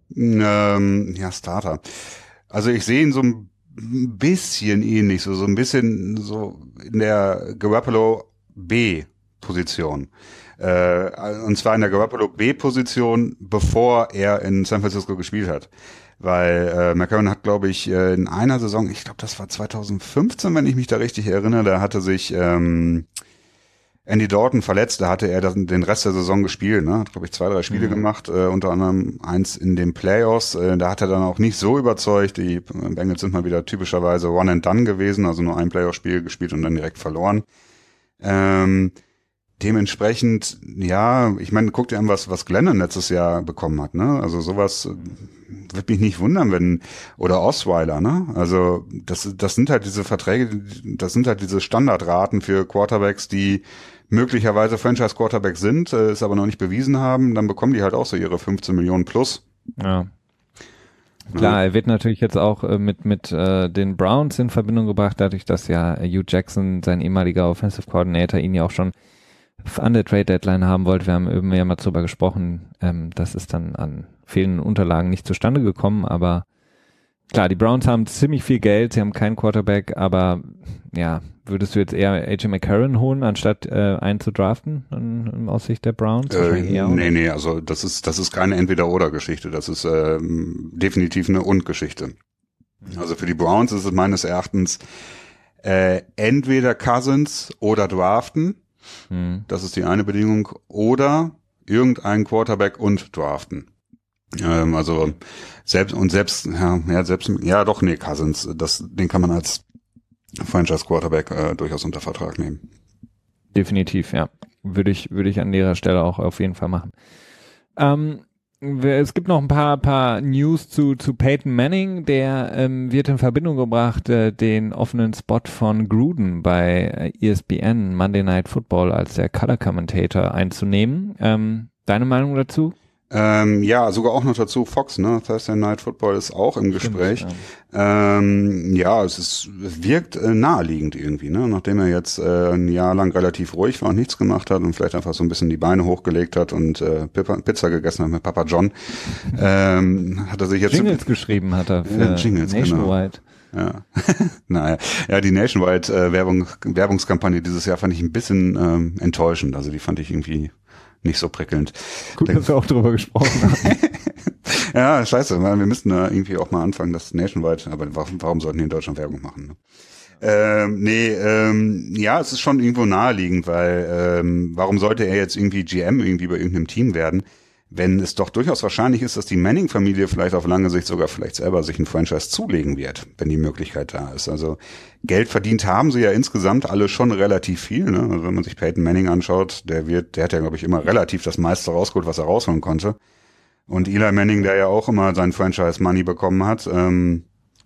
Ähm, ja, Starter. Also ich sehe ihn so ein bisschen ähnlich, so, so ein bisschen so in der Garoppolo B-Position. Äh, und zwar in der Garoppolo B-Position, bevor er in San Francisco gespielt hat. Weil äh, McCarron hat, glaube ich, äh, in einer Saison, ich glaube, das war zwanzig fünfzehn, wenn ich mich da richtig erinnere, da hatte sich ähm, Andy Dalton verletzt, da hatte er dann den Rest der Saison gespielt, ne? Hat, glaube ich, zwei, drei Spiele mhm. gemacht, äh, unter anderem eins in den Playoffs. Äh, da hat er dann auch nicht so überzeugt. Die Bengals sind mal wieder typischerweise One and Done gewesen, also nur ein Playoff-Spiel gespielt und dann direkt verloren. Ähm, dementsprechend, ja, ich meine, guck dir an, was was Glennon letztes Jahr bekommen hat, ne? Also sowas wird mich nicht wundern, wenn, oder Osweiler, ne? Also das das sind halt diese Verträge, das sind halt diese Standardraten für Quarterbacks, die möglicherweise Franchise-Quarterbacks sind, äh, es aber noch nicht bewiesen haben, dann bekommen die halt auch so ihre fünfzehn Millionen plus.
Ja. Klar, er wird natürlich jetzt auch äh, mit mit äh, den Browns in Verbindung gebracht, dadurch, dass ja Hugh Jackson, sein ehemaliger Offensive Coordinator, ihn ja auch schon an der Trade Deadline haben wollte. Wir haben eben ja mal drüber gesprochen, ähm, das ist dann an fehlenden Unterlagen nicht zustande gekommen, aber klar, die Browns haben ziemlich viel Geld, sie haben keinen Quarterback, aber ja, würdest du jetzt eher A J McCarron holen, anstatt äh, einen zu draften in, in Aussicht der Browns?
Äh, nee, nee, also das ist das ist keine Entweder-Oder-Geschichte, das ist ähm, definitiv eine Und-Geschichte. Also für die Browns ist es meines Erachtens äh, entweder Cousins oder draften, hm. das ist die eine Bedingung, oder irgendeinen Quarterback und draften. Ähm, also selbst und selbst ja, ja selbst ja doch nee Cousins, das den kann man als Franchise Quarterback äh, durchaus unter Vertrag nehmen.
Definitiv, ja, würde ich würde ich an ihrer Stelle auch auf jeden Fall machen. Ähm, es gibt noch ein paar paar News zu zu Peyton Manning, der ähm, wird in Verbindung gebracht, äh, den offenen Spot von Gruden bei E S P N Monday Night Football als der Color Commentator einzunehmen. Ähm, deine Meinung dazu?
Ähm, ja, sogar auch noch dazu Fox, ne? Thursday Night Football ist auch im Gespräch. Stimmt, ja. Ähm, ja, es ist, es wirkt äh, naheliegend irgendwie, ne? Nachdem er jetzt äh, ein Jahr lang relativ ruhig war und nichts gemacht hat und vielleicht einfach so ein bisschen die Beine hochgelegt hat und äh, Pizza gegessen hat mit Papa John, ähm, hat er sich jetzt
Jingles geschrieben hat er für
ja, Jingles,
Nationwide.
Genau. Ja, naja, ja, die Nationwide äh, Werbung, Werbungskampagne dieses Jahr fand ich ein bisschen ähm, enttäuschend. Also die fand ich irgendwie nicht so prickelnd.
Gut, dass wir auch drüber gesprochen haben.
Ja, scheiße, wir müssten da irgendwie auch mal anfangen, das Nationwide, aber warum, warum sollten die in Deutschland Werbung machen? Ne? Ähm, nee, ähm, ja, es ist schon irgendwo naheliegend, weil ähm, warum sollte er jetzt irgendwie G M irgendwie bei irgendeinem Team werden, wenn es doch durchaus wahrscheinlich ist, dass die Manning-Familie vielleicht auf lange Sicht sogar vielleicht selber sich ein Franchise zulegen wird, wenn die Möglichkeit da ist. Also Geld verdient haben sie ja insgesamt alle schon relativ viel. Ne? Also wenn man sich Peyton Manning anschaut, der wird, der hat ja, glaube ich, immer relativ das meiste rausgeholt, was er rausholen konnte. Und Eli Manning, der ja auch immer sein Franchise-Money bekommen hat. Ähm,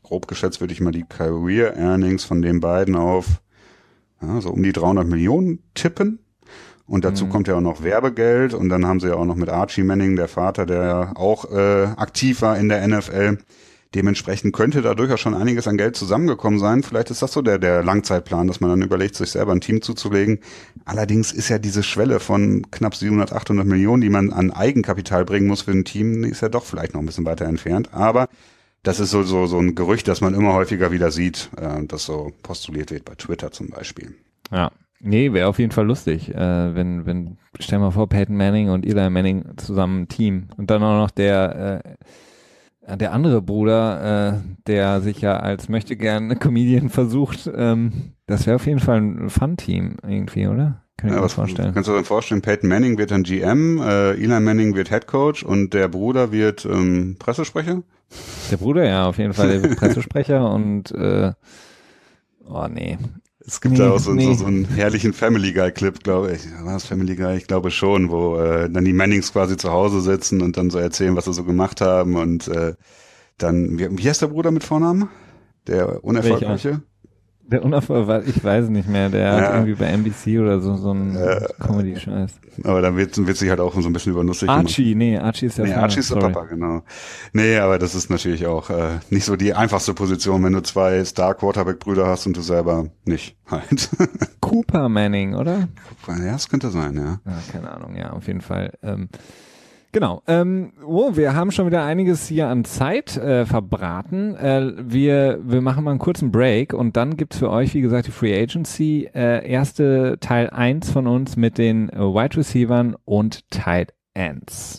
grob geschätzt würde ich mal die Career Earnings von den beiden auf ja, so um die dreihundert Millionen tippen. Und dazu mhm. kommt ja auch noch Werbegeld und dann haben sie ja auch noch mit Archie Manning, der Vater, der ja auch äh, aktiv war in der N F L. Dementsprechend könnte da durchaus schon einiges an Geld zusammengekommen sein. Vielleicht ist das so der, der Langzeitplan, dass man dann überlegt, sich selber ein Team zuzulegen. Allerdings ist ja diese Schwelle von knapp siebenhundert, achthundert Millionen, die man an Eigenkapital bringen muss für ein Team, ist ja doch vielleicht noch ein bisschen weiter entfernt. Aber das ist so, so, so ein Gerücht, das man immer häufiger wieder sieht, äh, das so postuliert wird bei Twitter zum Beispiel.
Ja. Nee, wäre auf jeden Fall lustig, äh, wenn, wenn, stell mal vor, Peyton Manning und Eli Manning zusammen ein Team und dann auch noch der, äh, der andere Bruder, äh, der sich ja als möchte gern Comedian versucht, ähm, das wäre auf jeden Fall ein Fun-Team irgendwie, oder? Kann ich
ja,
mir
was
vorstellen.
Kannst du dir vorstellen, Peyton Manning wird dann G M, äh, Eli Manning wird Head Coach und der Bruder wird ähm, Pressesprecher?
Der Bruder, ja, auf jeden Fall, der wird Pressesprecher und äh, oh nee.
Es gibt nee, da auch so, nee. so, so einen herrlichen Family Guy Clip, glaube ich. War das Family Guy? Ich glaube schon, wo äh, dann die Mannings quasi zu Hause sitzen und dann so erzählen, was sie so gemacht haben und äh, dann, wie, wie heißt der Bruder mit Vornamen? Der Unerfolgreiche?
Welcher? Der Unerfolgreiche, ich weiß nicht mehr, der ja. hat irgendwie bei N B C oder so so einen äh, Comedy-Scheiß.
Aber dann wird, wird sich halt auch so ein bisschen überlustig
Archie, gemacht. nee, Archie ist der
nee,
Vater.
Archie ist der Papa, genau. Nee, aber das ist natürlich auch äh, nicht so die einfachste Position, wenn du zwei Star-Quarterback-Brüder hast und du selber nicht halt.
Cooper Manning, oder?
Ja, das könnte sein, ja.
ja keine Ahnung, ja, auf jeden Fall. Ähm, Genau, ähm, oh, wir haben schon wieder einiges hier an Zeit äh, verbraten. Äh, wir, wir machen mal einen kurzen Break und dann gibt's für euch, wie gesagt, die Free Agency. Äh, erste Teil eins von uns mit den äh, Wide Receivern und Tight Ends.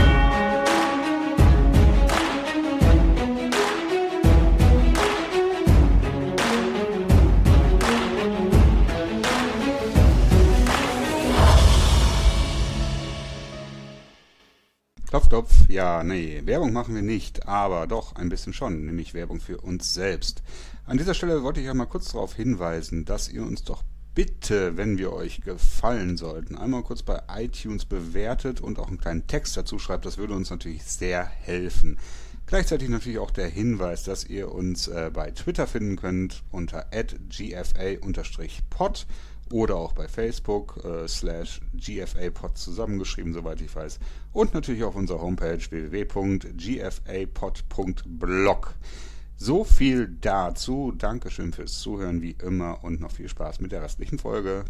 Klopf, klopf. Ja, nee, Werbung machen wir nicht, aber doch ein bisschen schon, nämlich Werbung für uns selbst. An dieser Stelle wollte ich ja mal kurz darauf hinweisen, dass ihr uns doch bitte, wenn wir euch gefallen sollten, einmal kurz bei iTunes bewertet und auch einen kleinen Text dazu schreibt. Das würde uns natürlich sehr helfen. Gleichzeitig natürlich auch der Hinweis, dass ihr uns äh, bei Twitter finden könnt unter at G F A pod oder auch bei Facebook äh, slash G F A pod zusammengeschrieben, soweit ich weiß. Und natürlich auf unserer Homepage w w w punkt g f a pod punkt blog. So viel dazu. Dankeschön fürs Zuhören wie immer und noch viel Spaß mit der restlichen Folge.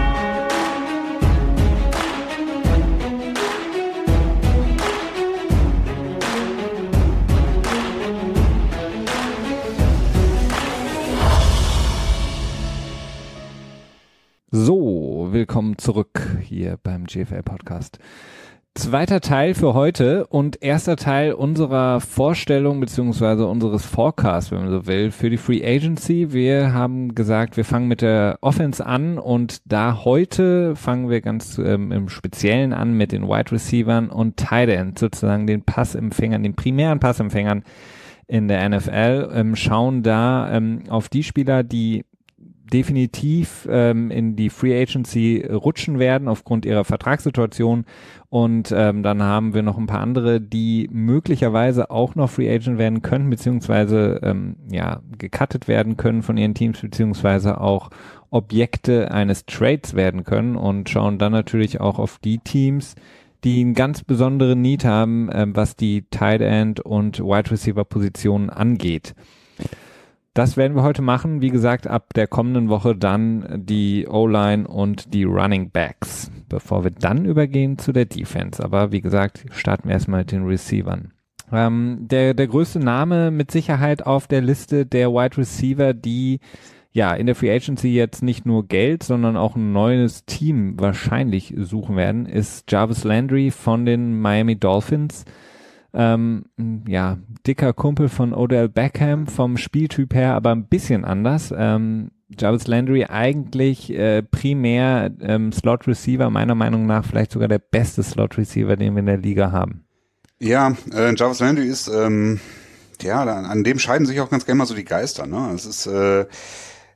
So, willkommen zurück hier beim G F A Podcast. Zweiter Teil für heute und erster Teil unserer Vorstellung beziehungsweise unseres Forecasts, wenn man so will, für die Free Agency. Wir haben gesagt, wir fangen mit der Offense an und da heute fangen wir ganz ähm, im Speziellen an mit den Wide Receivern und Tight End, sozusagen den Passempfängern, den primären Passempfängern in der N F L, ähm, schauen da ähm, auf die Spieler, die definitiv ähm, in die Free Agency rutschen werden aufgrund ihrer Vertragssituation und ähm, dann haben wir noch ein paar andere, die möglicherweise auch noch Free Agent werden können, beziehungsweise ähm, ja, gecuttet werden können von ihren Teams, beziehungsweise auch Objekte eines Trades werden können und schauen dann natürlich auch auf die Teams, die einen ganz besonderen Need haben, ähm, was die Tight End und Wide Receiver Positionen angeht. Das werden wir heute machen. Wie gesagt, ab der kommenden Woche dann die O-Line und die Running Backs, bevor wir dann übergehen zu der Defense. Aber wie gesagt, starten wir erstmal mit den Receivern. Ähm, der, der größte Name mit Sicherheit auf der Liste der Wide Receiver, die ja in der Free Agency jetzt nicht nur Geld, sondern auch ein neues Team wahrscheinlich suchen werden, ist Jarvis Landry von den Miami Dolphins. Ähm, ja, dicker Kumpel von Odell Beckham vom Spieltyp her, aber ein bisschen anders. Ähm, Jarvis Landry eigentlich äh, primär ähm, Slot Receiver, meiner Meinung nach vielleicht sogar der beste Slot Receiver, den wir in der Liga haben.
Ja, äh, Jarvis Landry ist, ähm, ja, an dem scheiden sich auch ganz gerne mal so die Geister, ne? Es ist, äh,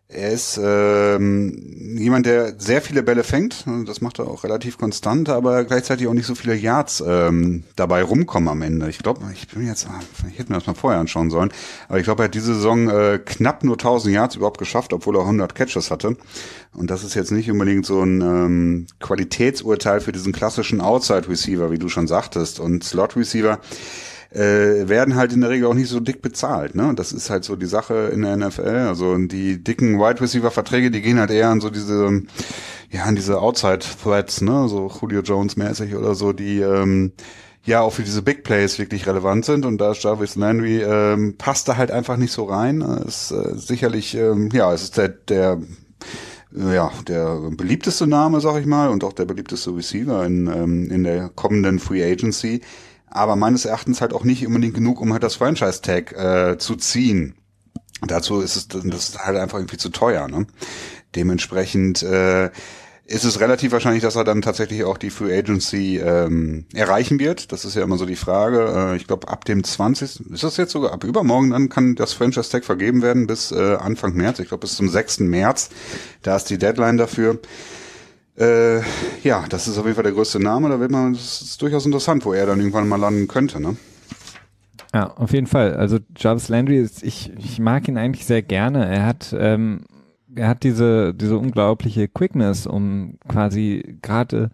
Er ist ähm, jemand, der sehr viele Bälle fängt. Das macht er auch relativ konstant, aber gleichzeitig auch nicht so viele Yards ähm, dabei rumkommen am Ende. Ich glaube, ich bin jetzt, ich hätte mir das mal vorher anschauen sollen, aber ich glaube, er hat diese Saison äh, knapp nur tausend Yards überhaupt geschafft, obwohl er hundert Catches hatte. Und das ist jetzt nicht unbedingt so ein ähm, Qualitätsurteil für diesen klassischen Outside-Receiver, wie du schon sagtest. Und Slot-Receiver Äh, werden halt in der Regel auch nicht so dick bezahlt, ne? Das ist halt so die Sache in der N F L. Also die dicken Wide Receiver Verträge, die gehen halt eher an so diese, ja, an diese Outside Threats, ne? So Julio Jones mäßig oder so, die ähm, ja auch für diese Big Plays wirklich relevant sind. Und da ist Jarvis Landry ähm, passt da halt einfach nicht so rein. Ist äh, sicherlich, ähm, ja, es ist der der ja, der beliebteste Name, sag ich mal, und auch der beliebteste Receiver in ähm, in der kommenden Free Agency. Aber meines Erachtens halt auch nicht unbedingt genug, um halt das Franchise-Tag äh, zu ziehen. Dazu ist es das ist halt einfach irgendwie zu teuer, ne? Dementsprechend äh, ist es relativ wahrscheinlich, dass er dann tatsächlich auch die Free Agency ähm, erreichen wird. Das ist ja immer so die Frage. Äh, ich glaube, ab dem zwanzigsten ist das jetzt sogar, ab übermorgen dann kann das Franchise-Tag vergeben werden bis äh, Anfang März. Ich glaube, bis zum sechsten März. Da ist die Deadline dafür. Äh, ja, das ist auf jeden Fall der größte Name, da wird man, das ist durchaus interessant, wo er dann irgendwann mal landen könnte, ne?
Ja, auf jeden Fall. Also Jarvis Landry ist, ich, ich mag ihn eigentlich sehr gerne. Er hat, ähm, er hat diese, diese unglaubliche Quickness, um quasi gerade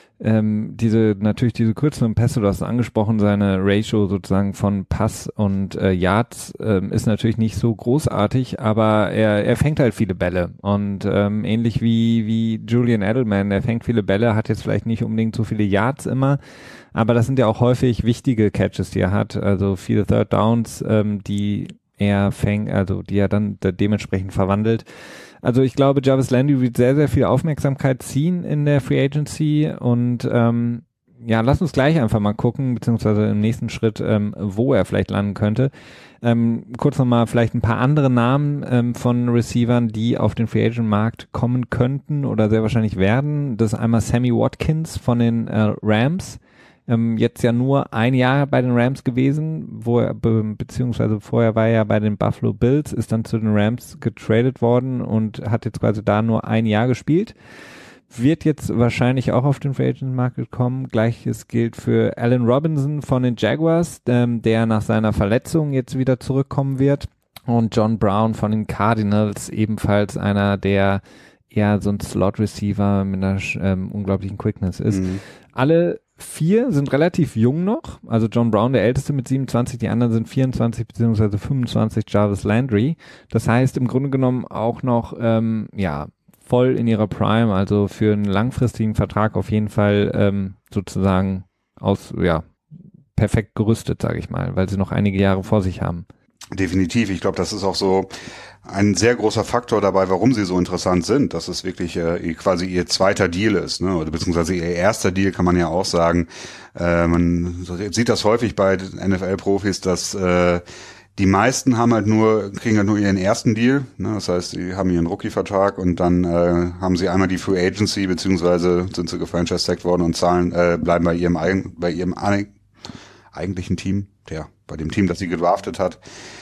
ähm, diese, natürlich diese kürzeren Pässe, du hast es angesprochen, seine Ratio sozusagen von Pass und äh, Yards ähm, ist natürlich nicht so großartig, aber er, er fängt halt viele Bälle und ähm, ähnlich wie, wie Julian Edelman, er fängt viele Bälle, hat jetzt vielleicht nicht unbedingt so viele Yards immer, aber das sind ja auch häufig wichtige Catches, die er hat, also viele Third Downs, ähm, die er fängt, also die er dann de- dementsprechend verwandelt. Also ich glaube, Jarvis Landry wird sehr, sehr viel Aufmerksamkeit ziehen in der Free Agency und ähm, ja, lass uns gleich einfach mal gucken, beziehungsweise im nächsten Schritt, ähm, wo er vielleicht landen könnte. Ähm, kurz nochmal vielleicht ein paar andere Namen ähm, von Receivern, die auf den Free Agent Markt kommen könnten oder sehr wahrscheinlich werden. Das ist einmal Sammy Watkins von den äh, Rams. Ähm, jetzt ja nur ein Jahr bei den Rams gewesen, wo er, be- beziehungsweise vorher war er ja bei den Buffalo Bills, ist dann zu den Rams getradet worden und hat jetzt quasi da nur ein Jahr gespielt. Wird jetzt wahrscheinlich auch auf den Free Agent Market kommen. Gleiches gilt für Allen Robinson von den Jaguars, ähm, der nach seiner Verletzung jetzt wieder zurückkommen wird. Und John Brown von den Cardinals, ebenfalls einer, der eher so ein Slot-Receiver mit einer ähm, unglaublichen Quickness ist. Mhm. Alle vier sind relativ jung noch, also John Brown der älteste mit siebenundzwanzig, die anderen sind vierundzwanzig beziehungsweise fünfundzwanzig, Jarvis Landry. Das heißt im Grunde genommen auch noch ähm, ja voll in ihrer Prime, also für einen langfristigen Vertrag auf jeden Fall ähm, sozusagen aus ja perfekt gerüstet, sage ich mal, weil sie noch einige Jahre vor sich haben.
Definitiv, ich glaube, das ist auch so ein sehr großer Faktor dabei, warum sie so interessant sind, dass es wirklich äh, quasi ihr zweiter Deal ist, ne? Oder beziehungsweise ihr erster Deal, kann man ja auch sagen. Äh, man sieht das häufig bei N F L-Profis, dass äh, die meisten haben halt nur, kriegen halt nur ihren ersten Deal, ne? Das heißt, sie haben ihren Rookie-Vertrag und dann äh, haben sie einmal die Free Agency, beziehungsweise sind sie gefranchise-tagged worden und zahlen, äh, bleiben bei ihrem eigen, bei ihrem eigentlichen Team, ja, bei dem Team, das sie gedraftet hat.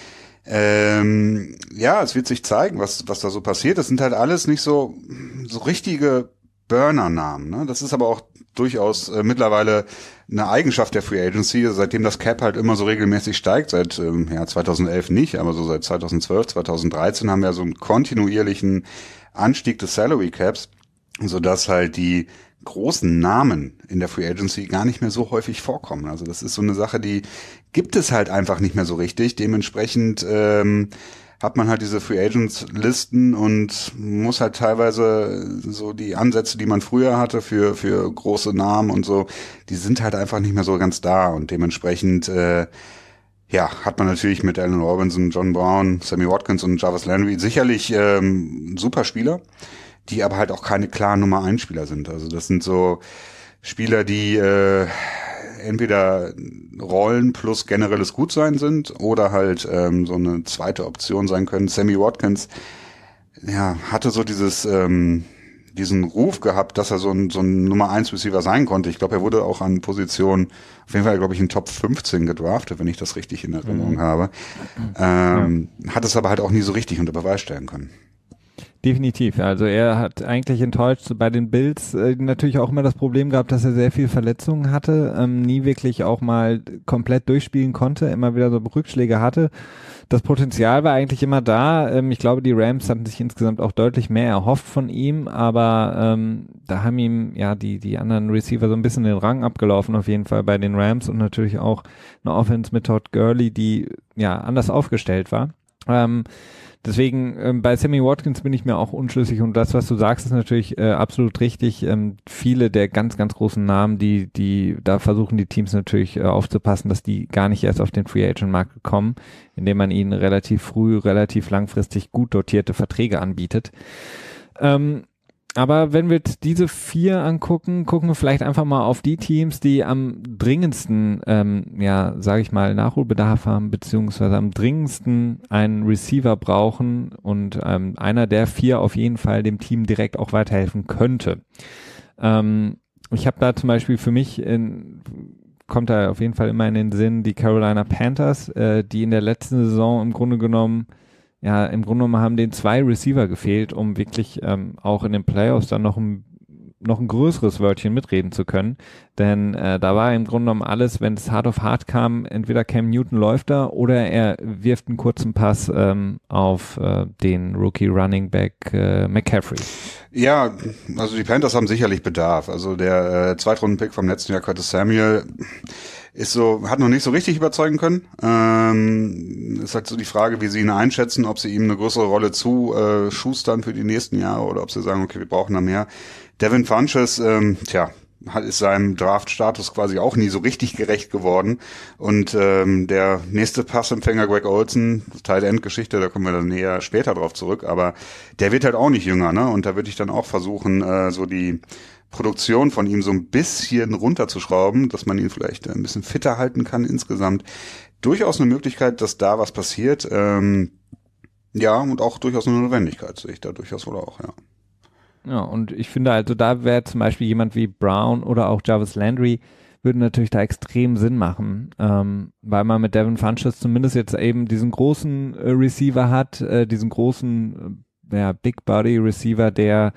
Ähm, ja, es wird sich zeigen, was was da so passiert. Das sind halt alles nicht so so richtige Burner-Namen, ne? Das ist aber auch durchaus äh, mittlerweile eine Eigenschaft der Free Agency, seitdem das Cap halt immer so regelmäßig steigt, seit ähm, ja zweitausendelf nicht, aber so seit zweitausendzwölf, zweitausenddreizehn haben wir so einen kontinuierlichen Anstieg des Salary Caps, sodass halt die großen Namen in der Free Agency gar nicht mehr so häufig vorkommen. Also das ist so eine Sache, die gibt es halt einfach nicht mehr so richtig. Dementsprechend ähm, hat man halt diese Free Agents Listen und muss halt teilweise so die Ansätze, die man früher hatte für für große Namen und so, die sind halt einfach nicht mehr so ganz da und dementsprechend äh, ja, hat man natürlich mit Allen Robinson, John Brown, Sammy Watkins und Jarvis Landry sicherlich ähm, super Spieler, die aber halt auch keine klaren Nummer eins Spieler sind. Also das sind so Spieler, die äh, entweder Rollen plus generelles Gutsein sind oder halt ähm, so eine zweite Option sein können. Sammy Watkins, ja, hatte so dieses ähm, diesen Ruf gehabt, dass er so ein so ein Nummer eins Receiver sein konnte. Ich glaube, er wurde auch an Position, auf jeden Fall, glaube ich, in Top fünfzehn gedraftet, wenn ich das richtig in Erinnerung mhm. habe. Ähm, ja. Hat es aber halt auch nie so richtig unter Beweis stellen können.
Definitiv. Also er hat eigentlich enttäuscht bei den Bills äh, natürlich auch immer das Problem gehabt, dass er sehr viel Verletzungen hatte, ähm, nie wirklich auch mal komplett durchspielen konnte, immer wieder so Rückschläge hatte. Das Potenzial war eigentlich immer da. Ähm, ich glaube, die Rams hatten sich insgesamt auch deutlich mehr erhofft von ihm, aber ähm, da haben ihm ja die die anderen Receiver so ein bisschen den Rang abgelaufen, auf jeden Fall bei den Rams, und natürlich auch eine Offense mit Todd Gurley, die ja anders aufgestellt war. Ähm, Deswegen, ähm, bei Sammy Watkins bin ich mir auch unschlüssig, und das, was du sagst, ist natürlich äh, absolut richtig. Ähm, viele der ganz, ganz großen Namen, die, die, da versuchen die Teams natürlich äh, aufzupassen, dass die gar nicht erst auf den Free Agent Markt kommen, indem man ihnen relativ früh, relativ langfristig gut dotierte Verträge anbietet. Ähm, Aber wenn wir diese vier angucken, gucken wir vielleicht einfach mal auf die Teams, die am dringendsten, ähm, ja, sage ich mal, Nachholbedarf haben, beziehungsweise am dringendsten einen Receiver brauchen, und ähm, einer der vier auf jeden Fall dem Team direkt auch weiterhelfen könnte. Ähm, ich habe da zum Beispiel für mich, in, kommt da auf jeden Fall immer in den Sinn, die Carolina Panthers, äh, die in der letzten Saison im Grunde genommen Ja, im Grunde genommen haben denen zwei Receiver gefehlt, um wirklich ähm, auch in den Playoffs dann noch ein, noch ein größeres Wörtchen mitreden zu können. Denn äh, da war im Grunde genommen alles, wenn es hart auf hart kam, entweder Cam Newton läuft da oder er wirft einen kurzen Pass ähm, auf äh, den Rookie Running Back äh, McCaffrey.
Ja, also die Panthers haben sicherlich Bedarf. Also der äh, Zweitrunden-Pick vom letzten Jahr, Curtis Samuel, ist so, hat noch nicht so richtig überzeugen können. Ähm, ist halt so die Frage, wie sie ihn einschätzen, ob sie ihm eine größere Rolle zu äh, schustern für die nächsten Jahre oder ob sie sagen, okay, wir brauchen da mehr. Devin Funchess, ähm, tja, hat, ist seinem Draft-Status quasi auch nie so richtig gerecht geworden. Und ähm, der nächste Passempfänger, Greg Olsen, Tight-End-Geschichte, da kommen wir dann eher später drauf zurück, aber der wird halt auch nicht jünger, ne? Und da würde ich dann auch versuchen, äh, so die Produktion von ihm so ein bisschen runterzuschrauben, dass man ihn vielleicht ein bisschen fitter halten kann insgesamt. Durchaus eine Möglichkeit, dass da was passiert. Ähm, ja, und auch durchaus eine Notwendigkeit, sehe ich da durchaus wohl auch, ja.
Ja, und ich finde also, da wäre zum Beispiel jemand wie Brown oder auch Jarvis Landry, würde natürlich da extrem Sinn machen, ähm, weil man mit Devin Funchess zumindest jetzt eben diesen großen äh, Receiver hat, äh, diesen großen äh, ja, Big Body Receiver, der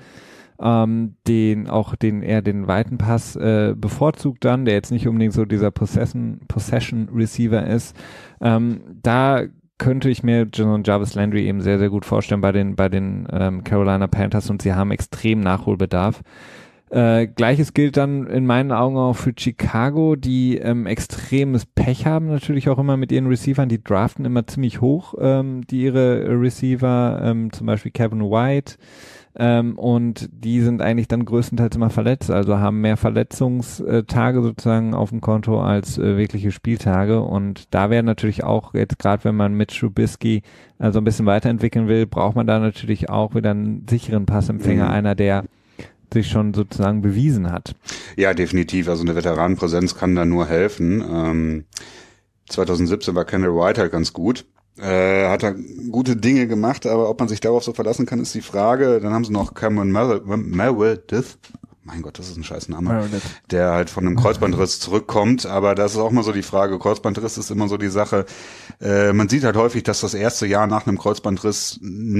ähm, den auch den eher den weiten Pass äh, bevorzugt dann, der jetzt nicht unbedingt so dieser Possession, Possession Receiver ist. Ähm, da könnte ich mir John Jarvis Landry eben sehr, sehr gut vorstellen bei den bei den ähm, Carolina Panthers, und sie haben extrem Nachholbedarf. Äh, Gleiches gilt dann in meinen Augen auch für Chicago, die ähm, extremes Pech haben natürlich auch immer mit ihren Receivern, die draften immer ziemlich hoch, ähm, die ihre Receiver, ähm, zum Beispiel Kevin White, ähm, und die sind eigentlich dann größtenteils immer verletzt, also haben mehr Verletzungstage sozusagen auf dem Konto als äh, wirkliche Spieltage, und da wäre natürlich auch jetzt gerade, wenn man mit Trubisky also ein bisschen weiterentwickeln will, braucht man da natürlich auch wieder einen sicheren Passempfänger, mhm. einer, der sich schon sozusagen bewiesen hat.
Ja, definitiv. Also eine Veteranenpräsenz kann da nur helfen. Ähm, zwanzig siebzehn war Kendall White halt ganz gut. Äh, hat er gute Dinge gemacht, aber ob man sich darauf so verlassen kann, ist die Frage. Dann haben sie noch Cameron Meredith. Mein Gott, das ist ein scheiß Name. Meredith. Der halt von einem Kreuzbandriss zurückkommt. Aber das ist auch mal so die Frage. Kreuzbandriss ist immer so die Sache. Äh, man sieht halt häufig, dass das erste Jahr nach einem Kreuzbandriss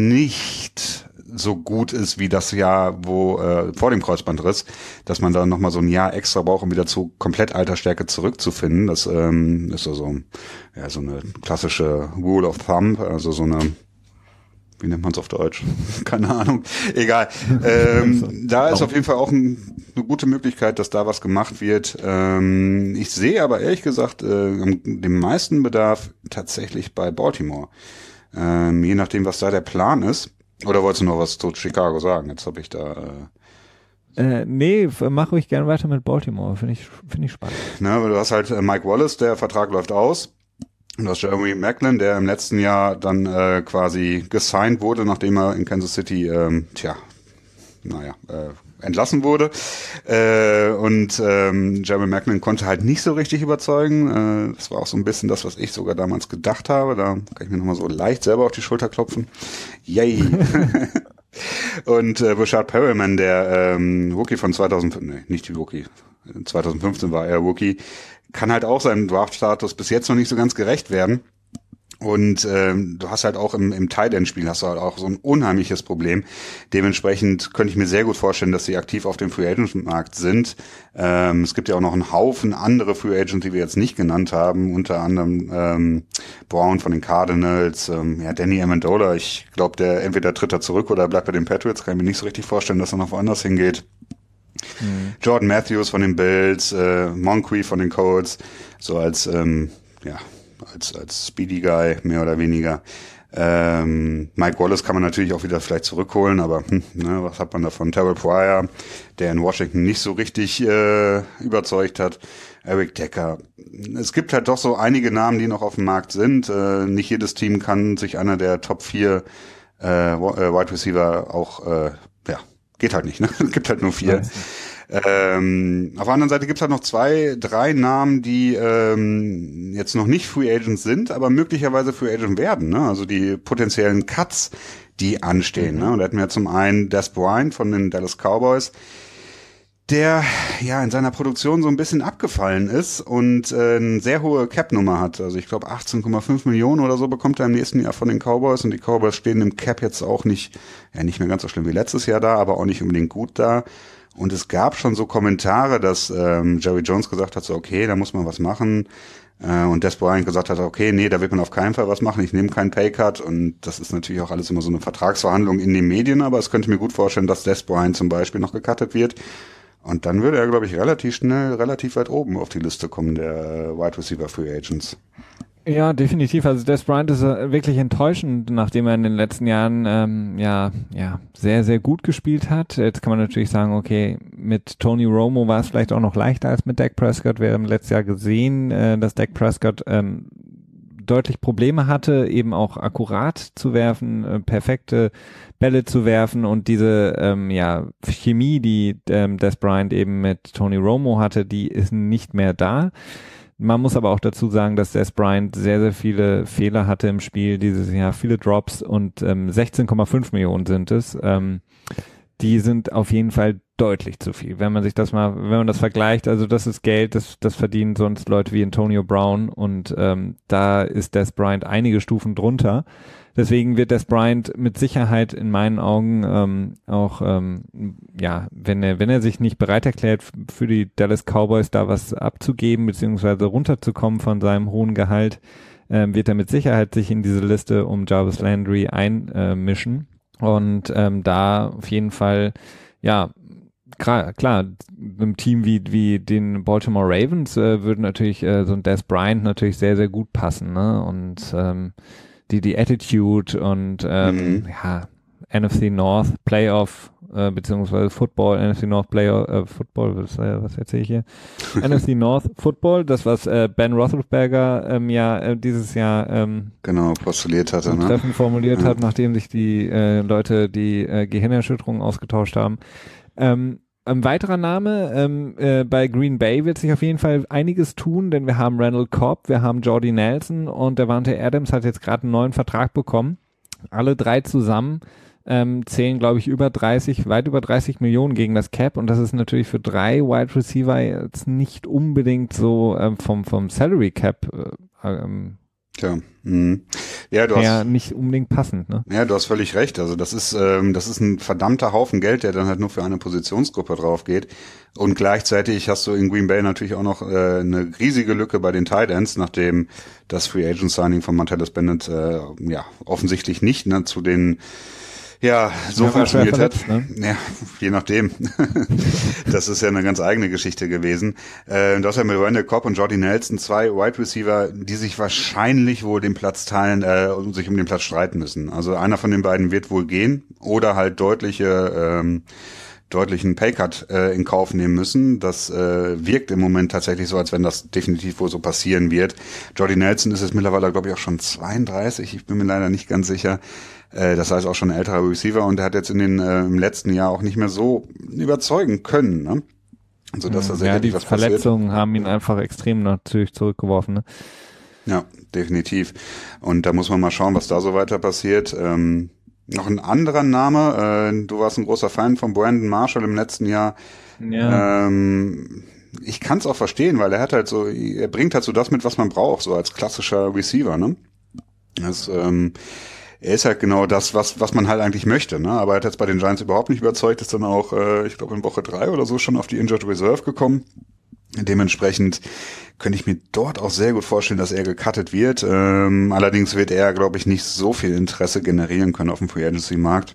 nicht so gut ist wie das Jahr, wo äh, vor dem Kreuzbandriss, dass man da nochmal so ein Jahr extra braucht, um wieder zu komplett Altersstärke zurückzufinden. Das ähm, ist also ja, so eine klassische Rule of Thumb, also so eine, wie nennt man es auf Deutsch? Keine Ahnung. Egal. Ähm, da ist auf jeden Fall auch ein, eine gute Möglichkeit, dass da was gemacht wird. Ähm, ich sehe aber ehrlich gesagt äh, den meisten Bedarf tatsächlich bei Baltimore. Ähm, je nachdem, was da der Plan ist. Oder wolltest du noch was zu Chicago sagen? Jetzt habe ich da...
Äh, äh, nee, mach ruhig gerne weiter mit Baltimore. Finde ich, finde ich spannend.
Na, du hast halt Mike Wallace, der Vertrag läuft aus. Und du hast Jeremy Maclin, der im letzten Jahr dann äh, quasi gesigned wurde, nachdem er in Kansas City, ähm, tja, naja, äh, entlassen wurde. Äh, und ähm, Jeremy Maclin konnte halt nicht so richtig überzeugen. Äh, das war auch so ein bisschen das, was ich sogar damals gedacht habe. Da kann ich mir nochmal so leicht selber auf die Schulter klopfen. Yay! Und äh, Rashad Perriman, der ähm, Rookie von zweitausendfünfzehn, nee, nicht die Rookie, zweitausendfünfzehn war er Rookie, kann halt auch seinem Draft-Status bis jetzt noch nicht so ganz gerecht werden. Und ähm, du hast halt auch im, im Tight End Spiel hast du halt auch so ein unheimliches Problem. Dementsprechend könnte ich mir sehr gut vorstellen, dass sie aktiv auf dem Free Agent Markt sind. Ähm, es gibt ja auch noch einen Haufen andere Free Agents, die wir jetzt nicht genannt haben, unter anderem ähm, Brown von den Cardinals, ähm, ja Danny Amendola. Ich glaube, der entweder tritt er zurück oder bleibt bei den Patriots. Kann ich mir nicht so richtig vorstellen, dass er noch woanders hingeht. Mhm. Jordan Matthews von den Bills, äh, Moncrief von den Colts, so als ähm, ja als als Speedy Guy, mehr oder weniger. Ähm, Mike Wallace kann man natürlich auch wieder vielleicht zurückholen, aber hm, ne, was hat man davon? Terrell Pryor, der in Washington nicht so richtig äh, überzeugt hat. Eric Decker. Es gibt halt doch so einige Namen, die noch auf dem Markt sind. Äh, nicht jedes Team kann sich einer der Top vier äh, Wide Receiver auch, äh, ja, geht halt nicht, ne? Gibt halt nur vier. Ähm, auf der anderen Seite gibt's halt noch zwei, drei Namen, die ähm, jetzt noch nicht Free Agents sind, aber möglicherweise Free Agent werden, ne? Also die potenziellen Cuts, die anstehen, mhm. ne? Und da hätten wir zum einen Des Bryant von den Dallas Cowboys, der ja in seiner Produktion so ein bisschen abgefallen ist und äh, eine sehr hohe Cap-Nummer hat. Also ich glaube achtzehn Komma fünf Millionen oder so bekommt er im nächsten Jahr von den Cowboys, und die Cowboys stehen im Cap jetzt auch nicht, ja nicht mehr ganz so schlimm wie letztes Jahr da, aber auch nicht unbedingt gut da. Und es gab schon so Kommentare, dass ähm, Jerry Jones gesagt hat, so okay, da muss man was machen. Äh, und Des Bryant gesagt hat, okay, nee, da wird man auf keinen Fall was machen, ich nehme keinen Paycut. Und das ist natürlich auch alles immer so eine Vertragsverhandlung in den Medien, aber es könnte mir gut vorstellen, dass Des Bryant zum Beispiel noch gecuttet wird. Und dann würde er, glaube ich, relativ schnell, relativ weit oben auf die Liste kommen der Wide Receiver Free Agents.
Ja, definitiv. Also Des Bryant ist wirklich enttäuschend, nachdem er in den letzten Jahren ähm, ja ja sehr, sehr gut gespielt hat. Jetzt kann man natürlich sagen, okay, mit Tony Romo war es vielleicht auch noch leichter als mit Dak Prescott. Wir haben letztes Jahr gesehen, äh, dass Dak Prescott ähm, deutlich Probleme hatte, eben auch akkurat zu werfen, äh, perfekte Bälle zu werfen, und diese ähm, ja Chemie, die ähm, Des Bryant eben mit Tony Romo hatte, die ist nicht mehr da. Man muss aber auch dazu sagen, dass Des Bryant sehr, sehr viele Fehler hatte im Spiel dieses Jahr, viele Drops, und ähm, sechzehn Komma fünf Millionen sind es. Ähm, die sind auf jeden Fall deutlich zu viel. Wenn man sich das mal, wenn man das vergleicht, also das ist Geld, das, das verdienen sonst Leute wie Antonio Brown, und ähm, da ist Des Bryant einige Stufen drunter. Deswegen wird Des Bryant mit Sicherheit in meinen Augen ähm, auch, ähm, ja, wenn er wenn er sich nicht bereit erklärt, für die Dallas Cowboys da was abzugeben, beziehungsweise runterzukommen von seinem hohen Gehalt, ähm, wird er mit Sicherheit sich in diese Liste um Jarvis Landry einmischen. Äh, und ähm, da auf jeden Fall, ja, klar, klar, einem Team wie wie den Baltimore Ravens äh, würde natürlich äh, so ein Des Bryant natürlich sehr, sehr gut passen, ne? Und ähm, die die Attitude und ähm, mhm. ja, N F C North Playoff äh, beziehungsweise Football, N F C North Playoff äh, Football, was, äh, was erzähle ich hier? N F C North Football, das was äh, Ben Roethlisberger ähm, ja äh, dieses Jahr ähm,
genau postuliert hatte,
ne? Treffen formuliert ja. hat, nachdem sich die äh, Leute die äh, Gehirnerschütterung ausgetauscht haben. Ähm, Ein weiterer Name, ähm, äh, bei Green Bay wird sich auf jeden Fall einiges tun, denn wir haben Randall Cobb, wir haben Jordy Nelson, und Davante Adams hat jetzt gerade einen neuen Vertrag bekommen. Alle drei zusammen ähm, zählen, glaube ich, über dreißig, weit über dreißig Millionen gegen das Cap, und das ist natürlich für drei Wide Receiver jetzt nicht unbedingt so ähm, vom vom Salary Cap äh, ähm,
Tja, mhm. ja, du hast
ja nicht unbedingt passend, ne?
Ja, du hast völlig recht. Also das ist ähm, das ist ein verdammter Haufen Geld, der dann halt nur für eine Positionsgruppe drauf geht. Und gleichzeitig hast du in Green Bay natürlich auch noch äh, eine riesige Lücke bei den Tight Ends, nachdem das Free Agent Signing von Martellus Bennett äh, ja offensichtlich nicht ne, zu den ja, so ja, funktioniert verletzt, hat. Ne? Ja, je nachdem. Das ist ja eine ganz eigene Geschichte gewesen. Äh, du hast ja mit Randall Cobb und Jordy Nelson zwei Wide Receiver, die sich wahrscheinlich wohl den Platz teilen äh, und sich um den Platz streiten müssen. Also einer von den beiden wird wohl gehen oder halt deutliche ähm, deutlichen Paycut äh, in Kauf nehmen müssen. Das äh, wirkt im Moment tatsächlich so, als wenn das definitiv wohl so passieren wird. Jordy Nelson ist jetzt mittlerweile, glaube ich, auch schon zweiunddreißig. Ich bin mir leider nicht ganz sicher. Äh, das heißt auch schon ein älterer Receiver, und der hat jetzt in den äh, im letzten Jahr auch nicht mehr so überzeugen können, ne? Also dass da
ja, die was Verletzungen passiert. Haben ihn einfach extrem natürlich zurückgeworfen, ne?
Ja, definitiv. Und da muss man mal schauen, was da so weiter passiert. Ähm, Noch ein anderer Name, äh, du warst ein großer Fan von Brandon Marshall im letzten Jahr. Ja. Ähm, ich kann es auch verstehen, weil er hat halt so, er bringt halt so das mit, was man braucht, so als klassischer Receiver, ne? Das, ähm, er ist halt genau das, was was man halt eigentlich möchte, ne? Aber er hat jetzt bei den Giants überhaupt nicht überzeugt, ist dann auch, äh, ich glaube in Woche drei oder so schon auf die Injured Reserve gekommen. Dementsprechend könnte ich mir dort auch sehr gut vorstellen, dass er gecuttet wird. Ähm, allerdings wird er, glaube ich, nicht so viel Interesse generieren können auf dem Free Agency Markt.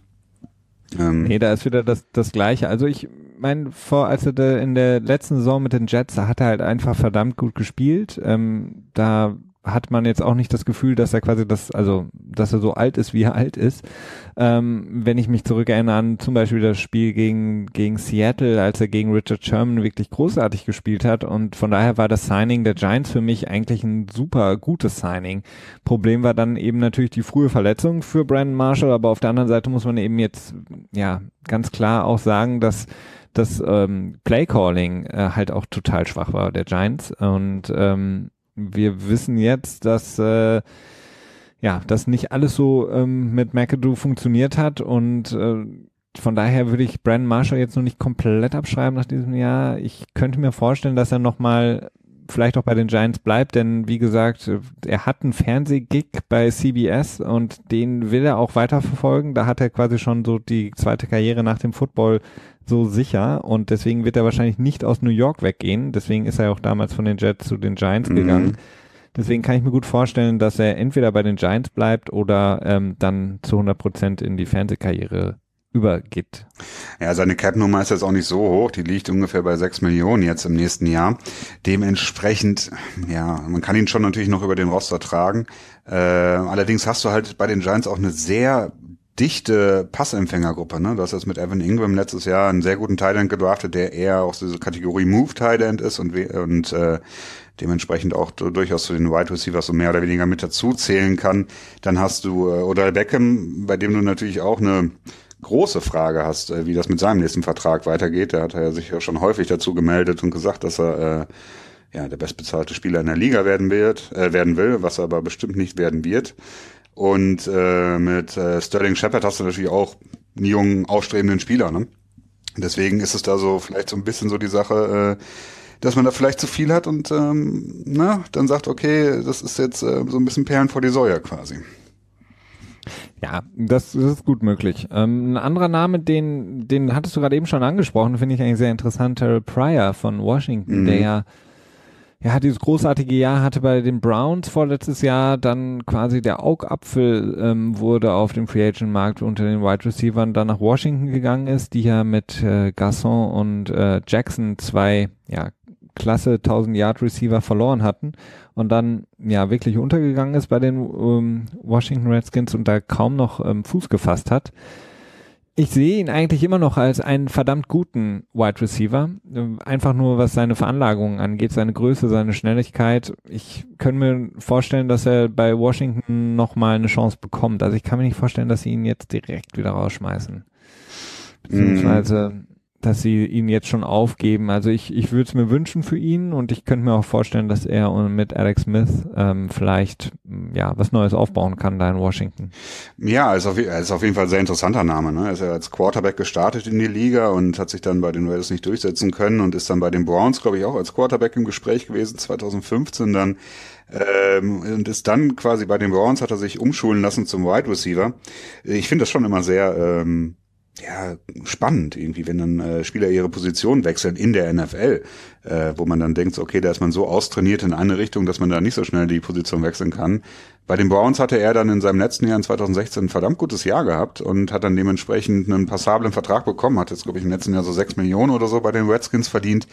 Ähm, nee, da ist wieder das das Gleiche. Also ich meine, vor als er da in der letzten Saison mit den Jets, da hat er halt einfach verdammt gut gespielt. Ähm, da hat man jetzt auch nicht das Gefühl, dass er quasi das, also dass er so alt ist, wie er alt ist. Ähm, wenn ich mich zurückerinnere an zum Beispiel das Spiel gegen gegen Seattle, als er gegen Richard Sherman wirklich großartig gespielt hat, und von daher war das Signing der Giants für mich eigentlich ein super gutes Signing. Problem war dann eben natürlich die frühe Verletzung für Brandon Marshall, aber auf der anderen Seite muss man eben jetzt ja ganz klar auch sagen, dass das ähm, Playcalling äh, halt auch total schwach war der Giants, und ähm, wir wissen jetzt, dass äh, ja, dass nicht alles so ähm, mit McAdoo funktioniert hat, und äh, von daher würde ich Brandon Marshall jetzt noch nicht komplett abschreiben nach diesem Jahr. Ich könnte mir vorstellen, dass er nochmal vielleicht auch bei den Giants bleibt, denn wie gesagt, er hat einen Fernsehgig bei C B S und den will er auch weiterverfolgen. Da hat er quasi schon so die zweite Karriere nach dem Football so sicher, und deswegen wird er wahrscheinlich nicht aus New York weggehen. Deswegen ist er auch damals von den Jets zu den Giants mhm. gegangen. Deswegen kann ich mir gut vorstellen, dass er entweder bei den Giants bleibt oder ähm, dann zu hundert Prozent in die Fernsehkarriere übergeht.
Ja, seine Cap-Nummer ist jetzt auch nicht so hoch. Die liegt ungefähr bei sechs Millionen jetzt im nächsten Jahr. Dementsprechend, ja, man kann ihn schon natürlich noch über den Roster tragen. Äh, allerdings hast du halt bei den Giants auch eine sehr dichte Passempfängergruppe, ne? Du hast jetzt mit Evan Ingram letztes Jahr einen sehr guten Tight End gedraftet, der eher aus dieser Kategorie Move Tight End ist und, und äh, dementsprechend auch durchaus zu den Wide Receivers so mehr oder weniger mit dazu zählen kann. Dann hast du äh, Odell Beckham, bei dem du natürlich auch eine große Frage hast, äh, wie das mit seinem nächsten Vertrag weitergeht. Da hat er ja sich ja schon häufig dazu gemeldet und gesagt, dass er äh, ja der bestbezahlte Spieler in der Liga werden wird, äh, werden will, was er aber bestimmt nicht werden wird. Und äh, mit äh, Sterling Shepard hast du natürlich auch einen jungen, aufstrebenden Spieler, ne? Deswegen ist es da so vielleicht so ein bisschen so die Sache, äh, dass man da vielleicht zu viel hat und ähm, na, dann sagt, okay, das ist jetzt äh, so ein bisschen Perlen vor die Säue quasi.
Ja, das, das ist gut möglich. Ähm, ein anderer Name, den den hattest du gerade eben schon angesprochen, finde ich eigentlich sehr interessant, Terrell Pryor von Washington, mhm. der ja Ja, dieses großartige Jahr hatte bei den Browns vorletztes Jahr, dann quasi der Augapfel ähm, wurde auf dem Free Agent Markt unter den Wide Receivern, dann nach Washington gegangen ist, die ja mit äh, Garçon und äh, Jackson zwei ja klasse tausend Yard Receiver verloren hatten und dann ja wirklich untergegangen ist bei den ähm, Washington Redskins und da kaum noch ähm, Fuß gefasst hat. Ich sehe ihn eigentlich immer noch als einen verdammt guten Wide Receiver. Einfach nur, was seine Veranlagungen angeht, seine Größe, seine Schnelligkeit. Ich könnte mir vorstellen, dass er bei Washington nochmal eine Chance bekommt. Also ich kann mir nicht vorstellen, dass sie ihn jetzt direkt wieder rausschmeißen. Beziehungsweise, mm. dass sie ihn jetzt schon aufgeben. Also ich, ich würde es mir wünschen für ihn und ich könnte mir auch vorstellen, dass er mit Alex Smith ähm, vielleicht ja was Neues aufbauen kann da in Washington.
Ja, ist auf, ist auf jeden Fall ein sehr interessanter Name. Ne? Er ist ja als Quarterback gestartet in die Liga und hat sich dann bei den Raiders nicht durchsetzen können und ist dann bei den Browns, glaube ich, auch als Quarterback im Gespräch gewesen, zwanzig fünfzehn dann. Ähm, und ist dann quasi bei den Browns, hat er sich umschulen lassen zum Wide Receiver. Ich finde das schon immer sehr ähm, ja, spannend irgendwie, wenn dann äh, Spieler ihre Position wechseln in der N F L, äh, wo man dann denkt, okay, da ist man so austrainiert in eine Richtung, dass man da nicht so schnell die Position wechseln kann. Bei den Browns hatte er dann in seinem letzten Jahr in zwanzig sechzehn ein verdammt gutes Jahr gehabt und hat dann dementsprechend einen passablen Vertrag bekommen, hat jetzt, glaube ich, im letzten Jahr so sechs Millionen oder so bei den Redskins verdient.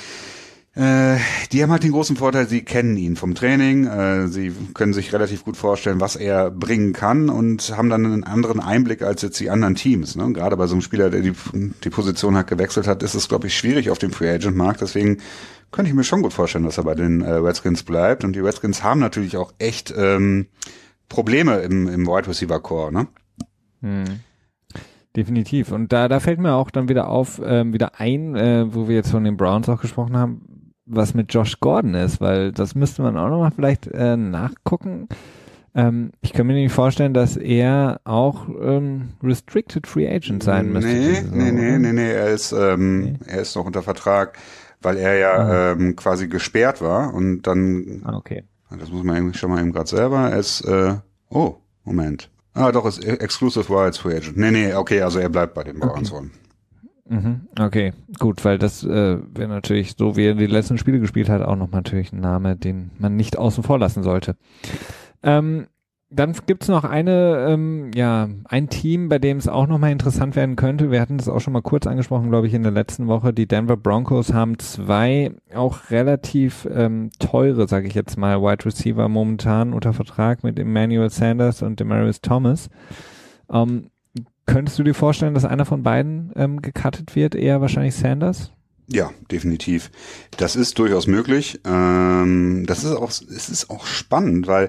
Äh, die haben halt den großen Vorteil, sie kennen ihn vom Training, äh, sie können sich relativ gut vorstellen, was er bringen kann und haben dann einen anderen Einblick als jetzt die anderen Teams. Ne? Gerade bei so einem Spieler, der die, die Position halt gewechselt hat, ist es, glaube ich, schwierig auf dem Free Agent Markt. Deswegen könnte ich mir schon gut vorstellen, dass er bei den äh, Redskins bleibt. Und die Redskins haben natürlich auch echt ähm, Probleme im, im Wide Receiver Core, ne?
Hm. Definitiv. Und da, da fällt mir auch dann wieder auf, ähm, wieder ein, äh, wo wir jetzt von den Browns auch gesprochen haben, was mit Josh Gordon ist, weil das müsste man auch nochmal vielleicht äh, nachgucken. Ähm, ich kann mir nicht vorstellen, dass er auch ähm, Restricted Free Agent sein müsste.
Nee, nee, nee, nee, nee, er ist, ähm, nee. er ist noch unter Vertrag, weil er ja ah. ähm, quasi gesperrt war und dann,
ah, okay.
das muss man irgendwie schon mal eben gerade selber, er ist äh, Oh, Moment. Ah, doch, ist Exclusive Rights Free Agent. Nee, nee, okay, also er bleibt bei den Browns.
Okay. Mhm, okay, gut, weil das äh, wäre natürlich, so wie er die letzten Spiele gespielt hat, auch noch natürlich ein Name, den man nicht außen vor lassen sollte. Ähm, dann gibt's noch eine, ähm, ja, ein Team, bei dem es auch nochmal interessant werden könnte. Wir hatten das auch schon mal kurz angesprochen, glaube ich, in der letzten Woche. Die Denver Broncos haben zwei auch relativ ähm, teure, sage ich jetzt mal, Wide Receiver momentan unter Vertrag mit Emmanuel Sanders und Demaryius Thomas. Ähm, könntest du dir vorstellen, dass einer von beiden ähm, gecuttet wird? Eher wahrscheinlich Sanders?
Ja, definitiv. Das ist durchaus möglich. Ähm, das ist auch, es ist auch spannend, weil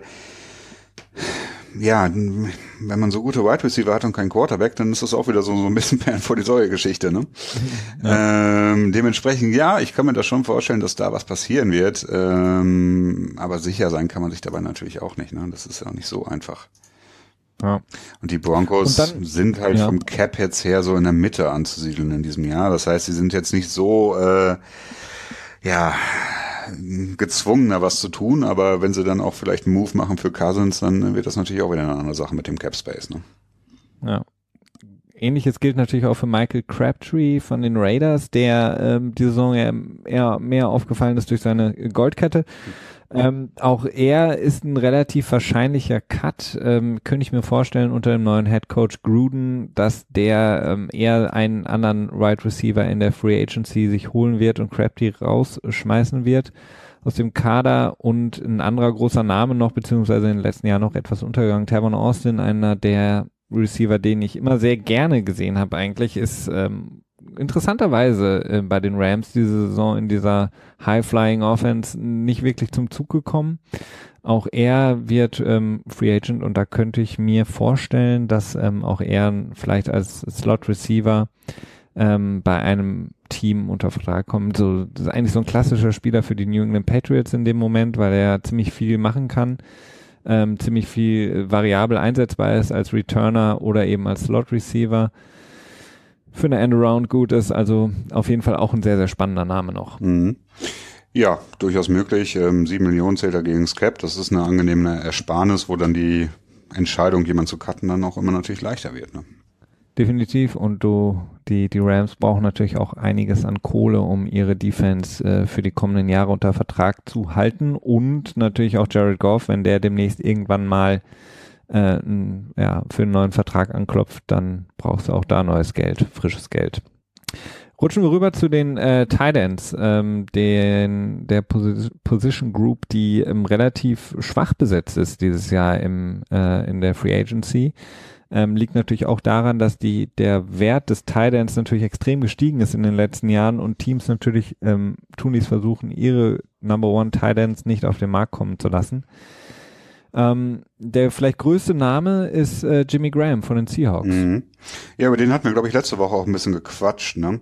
ja, wenn man so gute Wide Receiver hat und keinen Quarterback, dann ist das auch wieder so, so ein bisschen Perlen vor die Säue-Geschichte, ne? Ja. Ähm, dementsprechend, ja, ich kann mir das schon vorstellen, dass da was passieren wird, ähm, aber sicher sein kann man sich dabei natürlich auch nicht, ne? Das ist ja auch nicht so einfach. Ja. Und die Broncos und dann, sind halt ja. vom Cap jetzt her so in der Mitte anzusiedeln in diesem Jahr. Das heißt, sie sind jetzt nicht so, äh, ja, gezwungen, da was zu tun, aber wenn sie dann auch vielleicht einen Move machen für Cousins, dann wird das natürlich auch wieder eine andere Sache mit dem Cap Space, ne?
Ja. Ähnliches gilt natürlich auch für Michael Crabtree von den Raiders, der ähm, die Saison eher, eher mehr aufgefallen ist durch seine Goldkette. Ähm, auch er ist ein relativ wahrscheinlicher Cut, ähm, könnte ich mir vorstellen unter dem neuen Head Coach Gruden, dass der ähm, eher einen anderen Wide Receiver in der Free Agency sich holen wird und Crabtree rausschmeißen wird aus dem Kader. Und ein anderer großer Name noch, beziehungsweise in den letzten Jahren noch etwas untergegangen, Tavon Austin, einer der Receiver, den ich immer sehr gerne gesehen habe eigentlich, ist ähm, interessanterweise äh, bei den Rams diese Saison in dieser High-Flying-Offense nicht wirklich zum Zug gekommen. Auch er wird ähm, Free Agent und da könnte ich mir vorstellen, dass ähm, auch er vielleicht als Slot-Receiver ähm, bei einem Team unter Vertrag kommt. So, das ist eigentlich so ein klassischer Spieler für die New England Patriots in dem Moment, weil er ziemlich viel machen kann, ähm, ziemlich viel variabel einsetzbar ist als Returner oder eben als Slot-Receiver. Für eine Endaround gut ist, also auf jeden Fall auch ein sehr, sehr spannender Name noch.
Mhm. Ja, durchaus möglich. Ähm, sieben Millionen zählt er gegen das Cap. Das ist eine angenehme Ersparnis, wo dann die Entscheidung, jemanden zu cutten, dann auch immer natürlich leichter wird. Ne?
Definitiv. Und du, die, die Rams brauchen natürlich auch einiges an Kohle, um ihre Defense äh, für die kommenden Jahre unter Vertrag zu halten. Und natürlich auch Jared Goff, wenn der demnächst irgendwann mal Äh, n, ja, für einen neuen Vertrag anklopft, dann brauchst du auch da neues Geld, frisches Geld. Rutschen wir rüber zu den äh, Tight Ends, ähm, den, der Posi- Position Group, die ähm, relativ schwach besetzt ist dieses Jahr im, äh, in der Free Agency. Ähm, liegt natürlich auch daran, dass die, der Wert des Tight Ends natürlich extrem gestiegen ist in den letzten Jahren und Teams natürlich ähm, tun dies versuchen, ihre Number One Tight Ends nicht auf den Markt kommen zu lassen. Ähm, der vielleicht größte Name ist äh, Jimmy Graham von den Seahawks.
Mhm. Ja, über den hatten wir, glaube ich, letzte Woche auch ein bisschen gequatscht. Ne?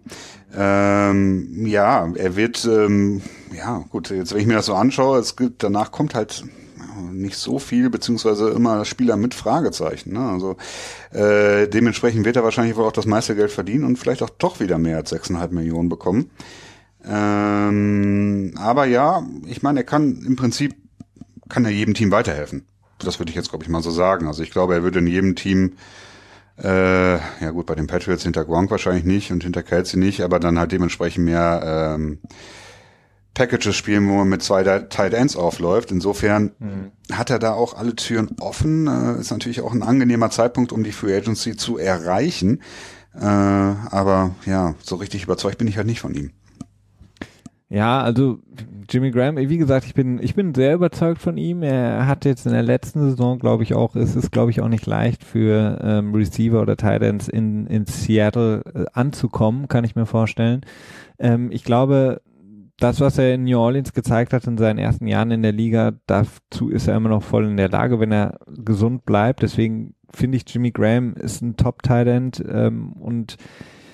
Ähm, ja, er wird, ähm, ja gut, jetzt wenn ich mir das so anschaue, es gibt, danach kommt halt nicht so viel, beziehungsweise immer Spieler mit Fragezeichen. Ne? Also äh, dementsprechend wird er wahrscheinlich wohl auch das meiste Geld verdienen und vielleicht auch doch wieder mehr als sechseinhalb Millionen bekommen. Ähm, aber ja, ich meine, er kann im Prinzip kann er jedem Team weiterhelfen. Das würde ich jetzt, glaube ich, mal so sagen. Also ich glaube, er würde in jedem Team, äh, ja gut, bei den Patriots hinter Gronk wahrscheinlich nicht und hinter Kelsey nicht, aber dann halt dementsprechend mehr ähm, Packages spielen, wo man mit zwei Tight Ends aufläuft. Insofern mhm. hat er da auch alle Türen offen. Äh, ist natürlich auch ein angenehmer Zeitpunkt, um die Free Agency zu erreichen. Äh, aber ja, so richtig überzeugt bin ich halt nicht von ihm.
Ja, also Jimmy Graham, wie gesagt, ich bin ich bin sehr überzeugt von ihm. Er hat jetzt in der letzten Saison, glaube ich auch, es ist, glaube ich, auch nicht leicht für ähm, Receiver oder Tight Ends in, in Seattle äh, anzukommen, kann ich mir vorstellen. Ähm, ich glaube, das, was er in New Orleans gezeigt hat in seinen ersten Jahren in der Liga, dazu ist er immer noch voll in der Lage, wenn er gesund bleibt. Deswegen finde ich, Jimmy Graham ist ein Top-Tight End ähm, und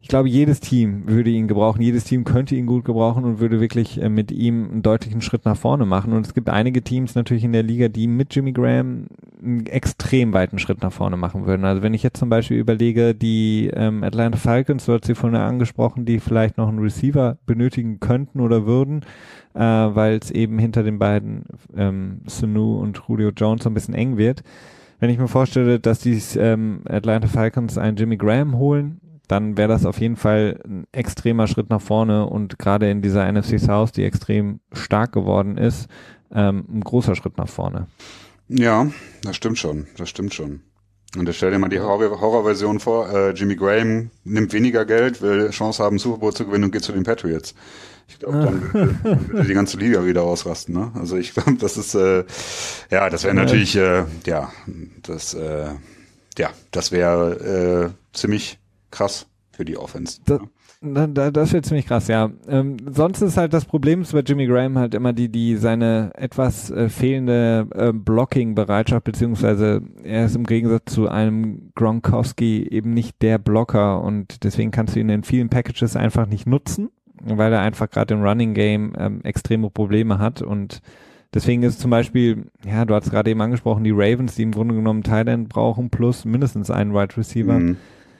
ich glaube, jedes Team würde ihn gebrauchen, jedes Team könnte ihn gut gebrauchen und würde wirklich äh, mit ihm einen deutlichen Schritt nach vorne machen. Und es gibt einige Teams natürlich in der Liga, die mit Jimmy Graham einen extrem weiten Schritt nach vorne machen würden. Also wenn ich jetzt zum Beispiel überlege, die ähm, Atlanta Falcons, du hast sie vorhin angesprochen, die vielleicht noch einen Receiver benötigen könnten oder würden, äh, weil es eben hinter den beiden ähm, Sanu und Julio Jones so ein bisschen eng wird. Wenn ich mir vorstelle, dass die ähm, Atlanta Falcons einen Jimmy Graham holen, dann wäre das auf jeden Fall ein extremer Schritt nach vorne und gerade in dieser N F C South, die extrem stark geworden ist, ähm, ein großer Schritt nach vorne.
Ja, das stimmt schon, das stimmt schon. Und jetzt stell dir mal die Horror- Horrorversion vor, äh, Jimmy Graham nimmt weniger Geld, will Chance haben, Super Bowl zu gewinnen und geht zu den Patriots. Ich glaube, dann würde, dann würde die ganze Liga wieder ausrasten, ne? Also ich glaube, das ist, äh, ja, das wäre natürlich, äh, ja, das, äh, ja, das wäre äh, ziemlich krass für die Offense.
Das, da, das wird ziemlich krass, ja. Ähm, sonst ist halt das Problem bei Jimmy Graham halt immer die, die seine etwas äh, fehlende äh, Blocking-Bereitschaft, beziehungsweise er ist im Gegensatz zu einem Gronkowski eben nicht der Blocker und deswegen kannst du ihn in vielen Packages einfach nicht nutzen, weil er einfach gerade im Running Game ähm, extreme Probleme hat und deswegen ist zum Beispiel, ja, du hast gerade eben angesprochen, die Ravens, die im Grunde genommen Tight End brauchen, plus mindestens einen Wide Receiver. Mhm.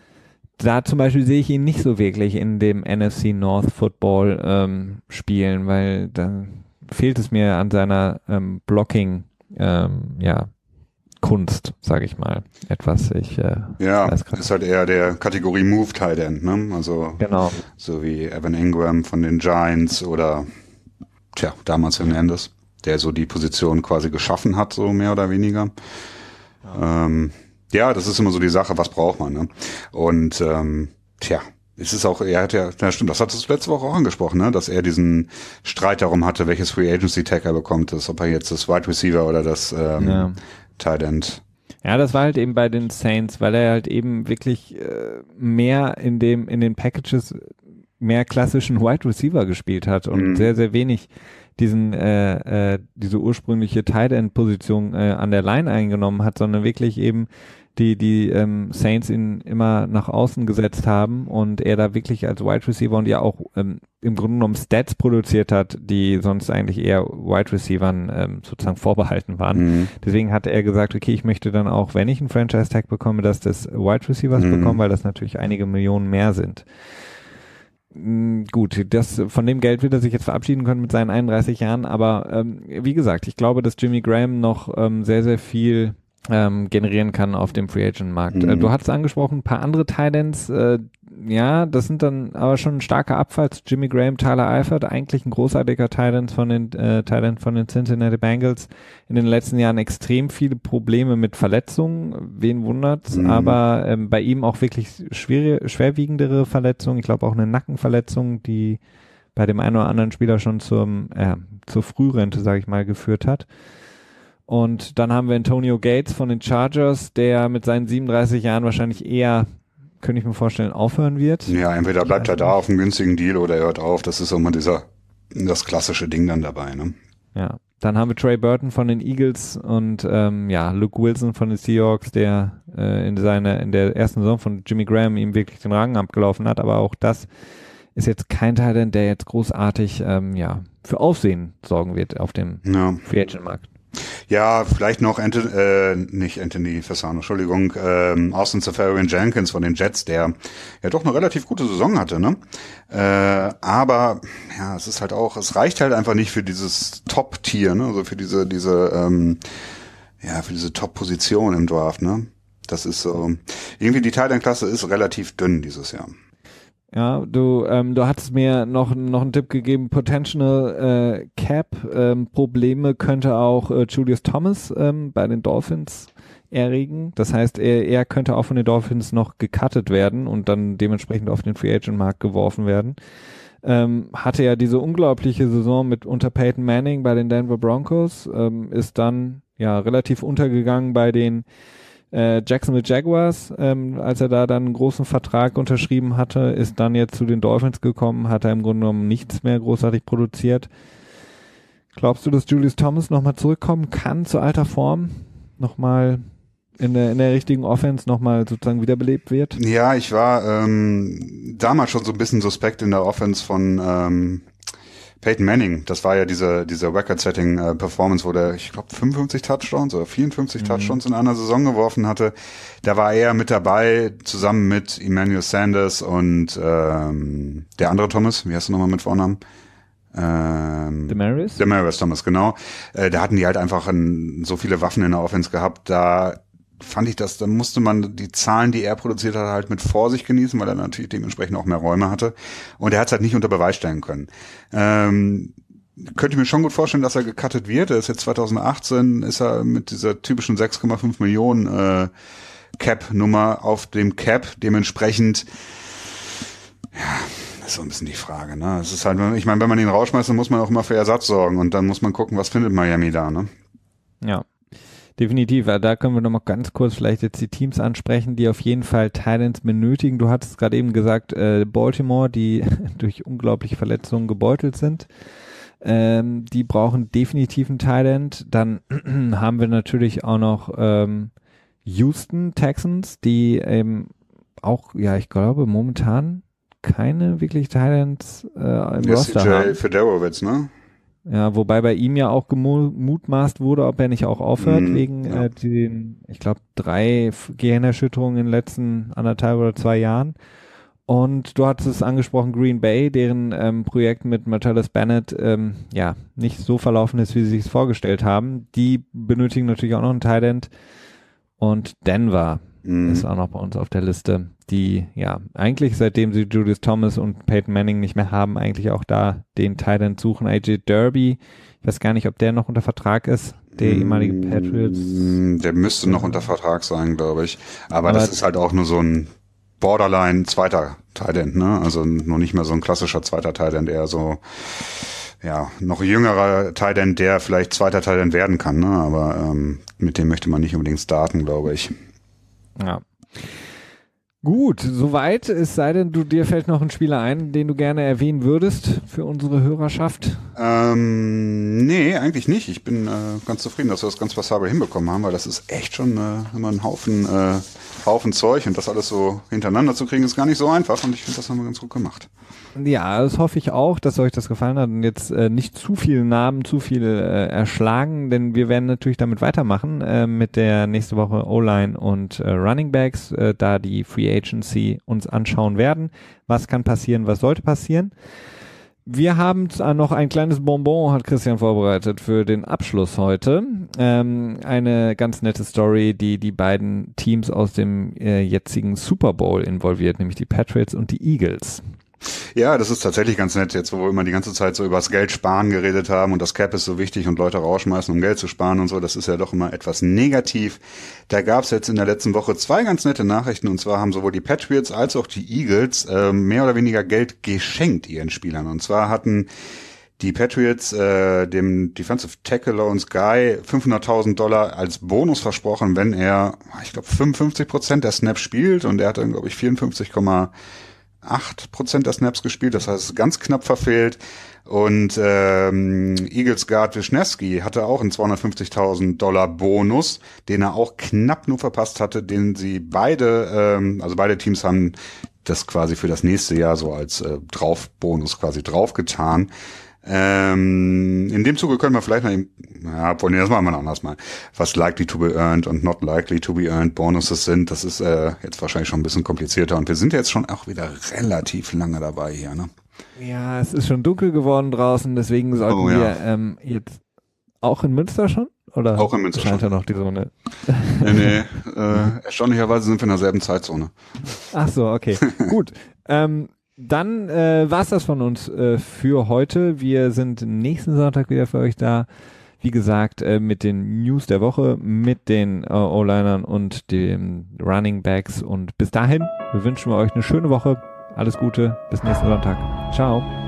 Da zum Beispiel sehe ich ihn nicht so wirklich in dem N F C North Football ähm, spielen, weil da fehlt es mir an seiner ähm, Blocking, ähm, ja, Kunst, sage ich mal. Etwas, ich äh,
ja, ist halt eher der Kategorie Move Tight End, ne? Also
genau. So
wie Evan Ingram von den Giants oder tja, damals Hernandez, der so die Position quasi geschaffen hat, so mehr oder weniger. Ja. Ähm, Ja, das ist immer so die Sache, was braucht man, ne? Und ähm, tja, es ist auch, er hat ja, na stimmt, das hattest du letzte Woche auch angesprochen, ne? Dass er diesen Streit darum hatte, welches Free Agency Tag er bekommt, das, ob er jetzt das Wide Receiver oder das ähm, ja. Tight End.
Ja, das war halt eben bei den Saints, weil er halt eben wirklich äh, mehr in dem in den Packages mehr klassischen Wide Receiver gespielt hat und mhm. sehr, sehr wenig diesen äh, äh, diese ursprüngliche Tight End Position äh, an der Line eingenommen hat, sondern wirklich eben die die ähm, Saints ihn immer nach außen gesetzt haben und er da wirklich als Wide Receiver und ja auch ähm, im Grunde genommen Stats produziert hat, die sonst eigentlich eher Wide Receivern ähm, sozusagen vorbehalten waren. Mhm. Deswegen hat er gesagt, okay, ich möchte dann auch, wenn ich einen Franchise Tag bekomme, dass das Wide Receivers mhm. bekommen, weil das natürlich einige Millionen mehr sind. Gut, das, von dem Geld wird er sich jetzt verabschieden können mit seinen einunddreißig Jahren, aber ähm, wie gesagt, ich glaube, dass Jimmy Graham noch ähm, sehr, sehr viel ähm, generieren kann auf dem Free Agent Markt. Mhm. Äh, du hattest angesprochen, ein paar andere Tight Ends, äh, ja, das sind dann aber schon ein starker Abfall. Jimmy Graham, Tyler Eifert, eigentlich ein großartiger Tight End von den äh, Tight End von den Cincinnati Bengals. In den letzten Jahren extrem viele Probleme mit Verletzungen, wen wundert's, mhm. aber ähm, bei ihm auch wirklich schwere, schwerwiegendere Verletzungen. Ich glaube auch eine Nackenverletzung, die bei dem einen oder anderen Spieler schon zum äh, zur Frührente, sage ich mal, geführt hat. Und dann haben wir Antonio Gates von den Chargers, der mit seinen siebenunddreißig Jahren wahrscheinlich eher, könnte ich mir vorstellen, aufhören wird.
Ja, entweder bleibt er da auf einem günstigen Deal oder er hört auf. Das ist immer dieser, das klassische Ding dann dabei, ne?
Ja. Dann haben wir Trey Burton von den Eagles und ähm, ja, Luke Wilson von den Seahawks, der äh, in seiner in der ersten Saison von Jimmy Graham ihm wirklich den Rang abgelaufen hat. Aber auch das ist jetzt kein Teil, der jetzt großartig ähm, ja für Aufsehen sorgen wird auf dem ja. Free Agent Markt.
Ja, vielleicht noch Anthony, äh, nicht Anthony Fasano, Entschuldigung, ähm, Austin Seferian-Jenkins von den Jets, der ja doch eine relativ gute Saison hatte, ne? Äh, aber ja, es ist halt auch, es reicht halt einfach nicht für dieses Top-Tier, ne? Also für diese, diese, ähm, ja, für diese Top-Position im Draft, ne? Das ist so, irgendwie die Tight End-Klasse ist relativ dünn dieses Jahr.
Ja, du, ähm, du hattest mir noch noch einen Tipp gegeben. Potential äh, Cap ähm, Probleme könnte auch äh, Julius Thomas ähm, bei den Dolphins erregen. Das heißt, er, er könnte auch von den Dolphins noch gecuttet werden und dann dementsprechend auf den Free Agent Markt geworfen werden. Ähm, hatte ja diese unglaubliche Saison mit unter Peyton Manning bei den Denver Broncos, ähm, ist dann ja relativ untergegangen bei den Äh, Jacksonville Jaguars, ähm, als er da dann einen großen Vertrag unterschrieben hatte, ist dann jetzt zu den Dolphins gekommen, hat er im Grunde genommen nichts mehr großartig produziert. Glaubst du, dass Julius Thomas nochmal zurückkommen kann zu alter Form? Nochmal in der, in der richtigen Offense nochmal sozusagen wiederbelebt wird?
Ja, ich war ähm, damals schon so ein bisschen suspekt in der Offense von ähm, Peyton Manning. Das war ja diese diese Record-Setting-Performance, wo der, ich glaube, fünfundfünfzig Touchdowns oder vierundfünfzig mhm. Touchdowns in einer Saison geworfen hatte. Da war er mit dabei, zusammen mit Emmanuel Sanders und ähm, der andere Thomas, wie heißt du nochmal mit Vornamen? Ähm,
Demaryius?
Demaryius Thomas, genau. Äh, da hatten die halt einfach ein, so viele Waffen in der Offense gehabt, da fand ich das, da musste man die Zahlen, die er produziert hat, halt mit Vorsicht genießen, weil er natürlich dementsprechend auch mehr Räume hatte. Und er hat es halt nicht unter Beweis stellen können. Ähm, könnte ich mir schon gut vorstellen, dass er gecuttet wird. Er ist jetzt zwanzig achtzehn, ist er mit dieser typischen sechs Komma fünf Millionen äh, Cap-Nummer auf dem Cap. Dementsprechend, ja, das ist so ein bisschen die Frage, ne? Es ist halt, ich meine, wenn man ihn rausschmeißt, dann muss man auch immer für Ersatz sorgen und dann muss man gucken, was findet Miami da, ne?
Ja, definitiv. Da können wir noch mal ganz kurz vielleicht jetzt die Teams ansprechen, die auf jeden Fall Titans benötigen. Du hattest gerade eben gesagt, äh, Baltimore, die durch unglaubliche Verletzungen gebeutelt sind. Ähm, die brauchen definitiv einen Tight End. Dann haben wir natürlich auch noch ähm, Houston Texans, die eben auch, ja, ich glaube, momentan keine wirklich Tight Ends äh, im
Yes,
Roster haben.
Fedorowicz, ne?
Ja, wobei bei ihm ja auch gemutmaßt wurde, ob er nicht auch aufhört,
mm,
wegen
ja.
äh, den, ich glaube, drei Gehirnerschütterungen in den letzten anderthalb oder zwei Jahren. Und du hattest es angesprochen, Green Bay, deren ähm, Projekt mit Martellus Bennett ähm, ja nicht so verlaufen ist, wie sie sich es vorgestellt haben. Die benötigen natürlich auch noch einen Tight End. Und Denver mm. ist auch noch bei uns auf der Liste, die ja eigentlich, seitdem sie Julius Thomas und Peyton Manning nicht mehr haben, eigentlich auch da den Tight End suchen. A J Derby, ich weiß gar nicht, ob der noch unter Vertrag ist, der ehemalige Patriots.
Der müsste noch unter Vertrag sein, glaube ich. Aber, Aber das ist halt auch nur so ein Borderline zweiter Tight End, ne? Also noch nicht mehr so ein klassischer zweiter Tight End, eher so, ja, noch jüngerer Tight End, der vielleicht zweiter Tight End werden kann, ne? Aber ähm, mit dem möchte man nicht unbedingt starten, glaube ich.
Ja. Gut, soweit, es sei denn, du dir fällt noch ein Spieler ein, den du gerne erwähnen würdest für unsere Hörerschaft?
Ähm, nee, eigentlich nicht. Ich bin äh, ganz zufrieden, dass wir das ganz passabel hinbekommen haben, weil das ist echt schon äh, immer ein Haufen, äh, Haufen Zeug und das alles so hintereinander zu kriegen, ist gar nicht so einfach und ich finde, das haben wir ganz gut gemacht.
Ja, das hoffe ich auch, dass euch das gefallen hat und jetzt äh, nicht zu viele Namen, zu viel äh, erschlagen, denn wir werden natürlich damit weitermachen äh, mit der nächste Woche O-Line und äh, Running Backs, äh, da die Free Agency uns anschauen werden. Was kann passieren, was sollte passieren? Wir haben noch ein kleines Bonbon, hat Christian vorbereitet für den Abschluss heute. Ähm, eine ganz nette Story, die die beiden Teams aus dem äh, jetzigen Super Bowl involviert, nämlich die Patriots und die Eagles.
Ja, das ist tatsächlich ganz nett, jetzt wo wir immer die ganze Zeit so über das Geld sparen geredet haben und das Cap ist so wichtig und Leute rausschmeißen, um Geld zu sparen und so, das ist ja doch immer etwas negativ. Da gab es jetzt in der letzten Woche zwei ganz nette Nachrichten und zwar haben sowohl die Patriots als auch die Eagles äh, mehr oder weniger Geld geschenkt ihren Spielern und zwar hatten die Patriots äh, dem Defensive Tackle Lawrence Guy fünfhunderttausend Dollar als Bonus versprochen, wenn er, ich glaube, fünfundfünfzig Prozent der Snaps spielt und er hat dann, glaube ich, vierundfünfzig Komma acht Prozent der Snaps gespielt, das heißt ganz knapp verfehlt und ähm, Eagles Guard Wisniewski hatte auch einen zweihundertfünfzigtausend Dollar Bonus, den er auch knapp nur verpasst hatte, den sie beide, ähm, also beide Teams haben das quasi für das nächste Jahr so als äh, Draufbonus quasi draufgetan. Ähm, in dem Zuge können wir vielleicht noch eben, ja, obwohl, nee, das machen wir noch anders mal, was likely to be earned und not likely to be earned Bonuses sind, das ist äh, jetzt wahrscheinlich schon ein bisschen komplizierter und wir sind jetzt schon auch wieder relativ lange dabei hier, ne?
Ja, es ist schon dunkel geworden draußen, deswegen sollten oh, ja. wir ähm, jetzt auch in Münster schon? Oder
auch in Münster
scheint
schon.
ja noch die Sonne?
Nee, nee, äh, erstaunlicherweise sind wir in derselben Zeitzone.
Ach so, okay, gut. Ähm, Dann äh, war's das von uns äh, für heute. Wir sind nächsten Sonntag wieder für euch da. Wie gesagt, äh, mit den News der Woche, mit den äh, O-Linern und den Running Backs. Und bis dahin wünschen wir euch eine schöne Woche. Alles Gute. Bis nächsten Sonntag. Ciao.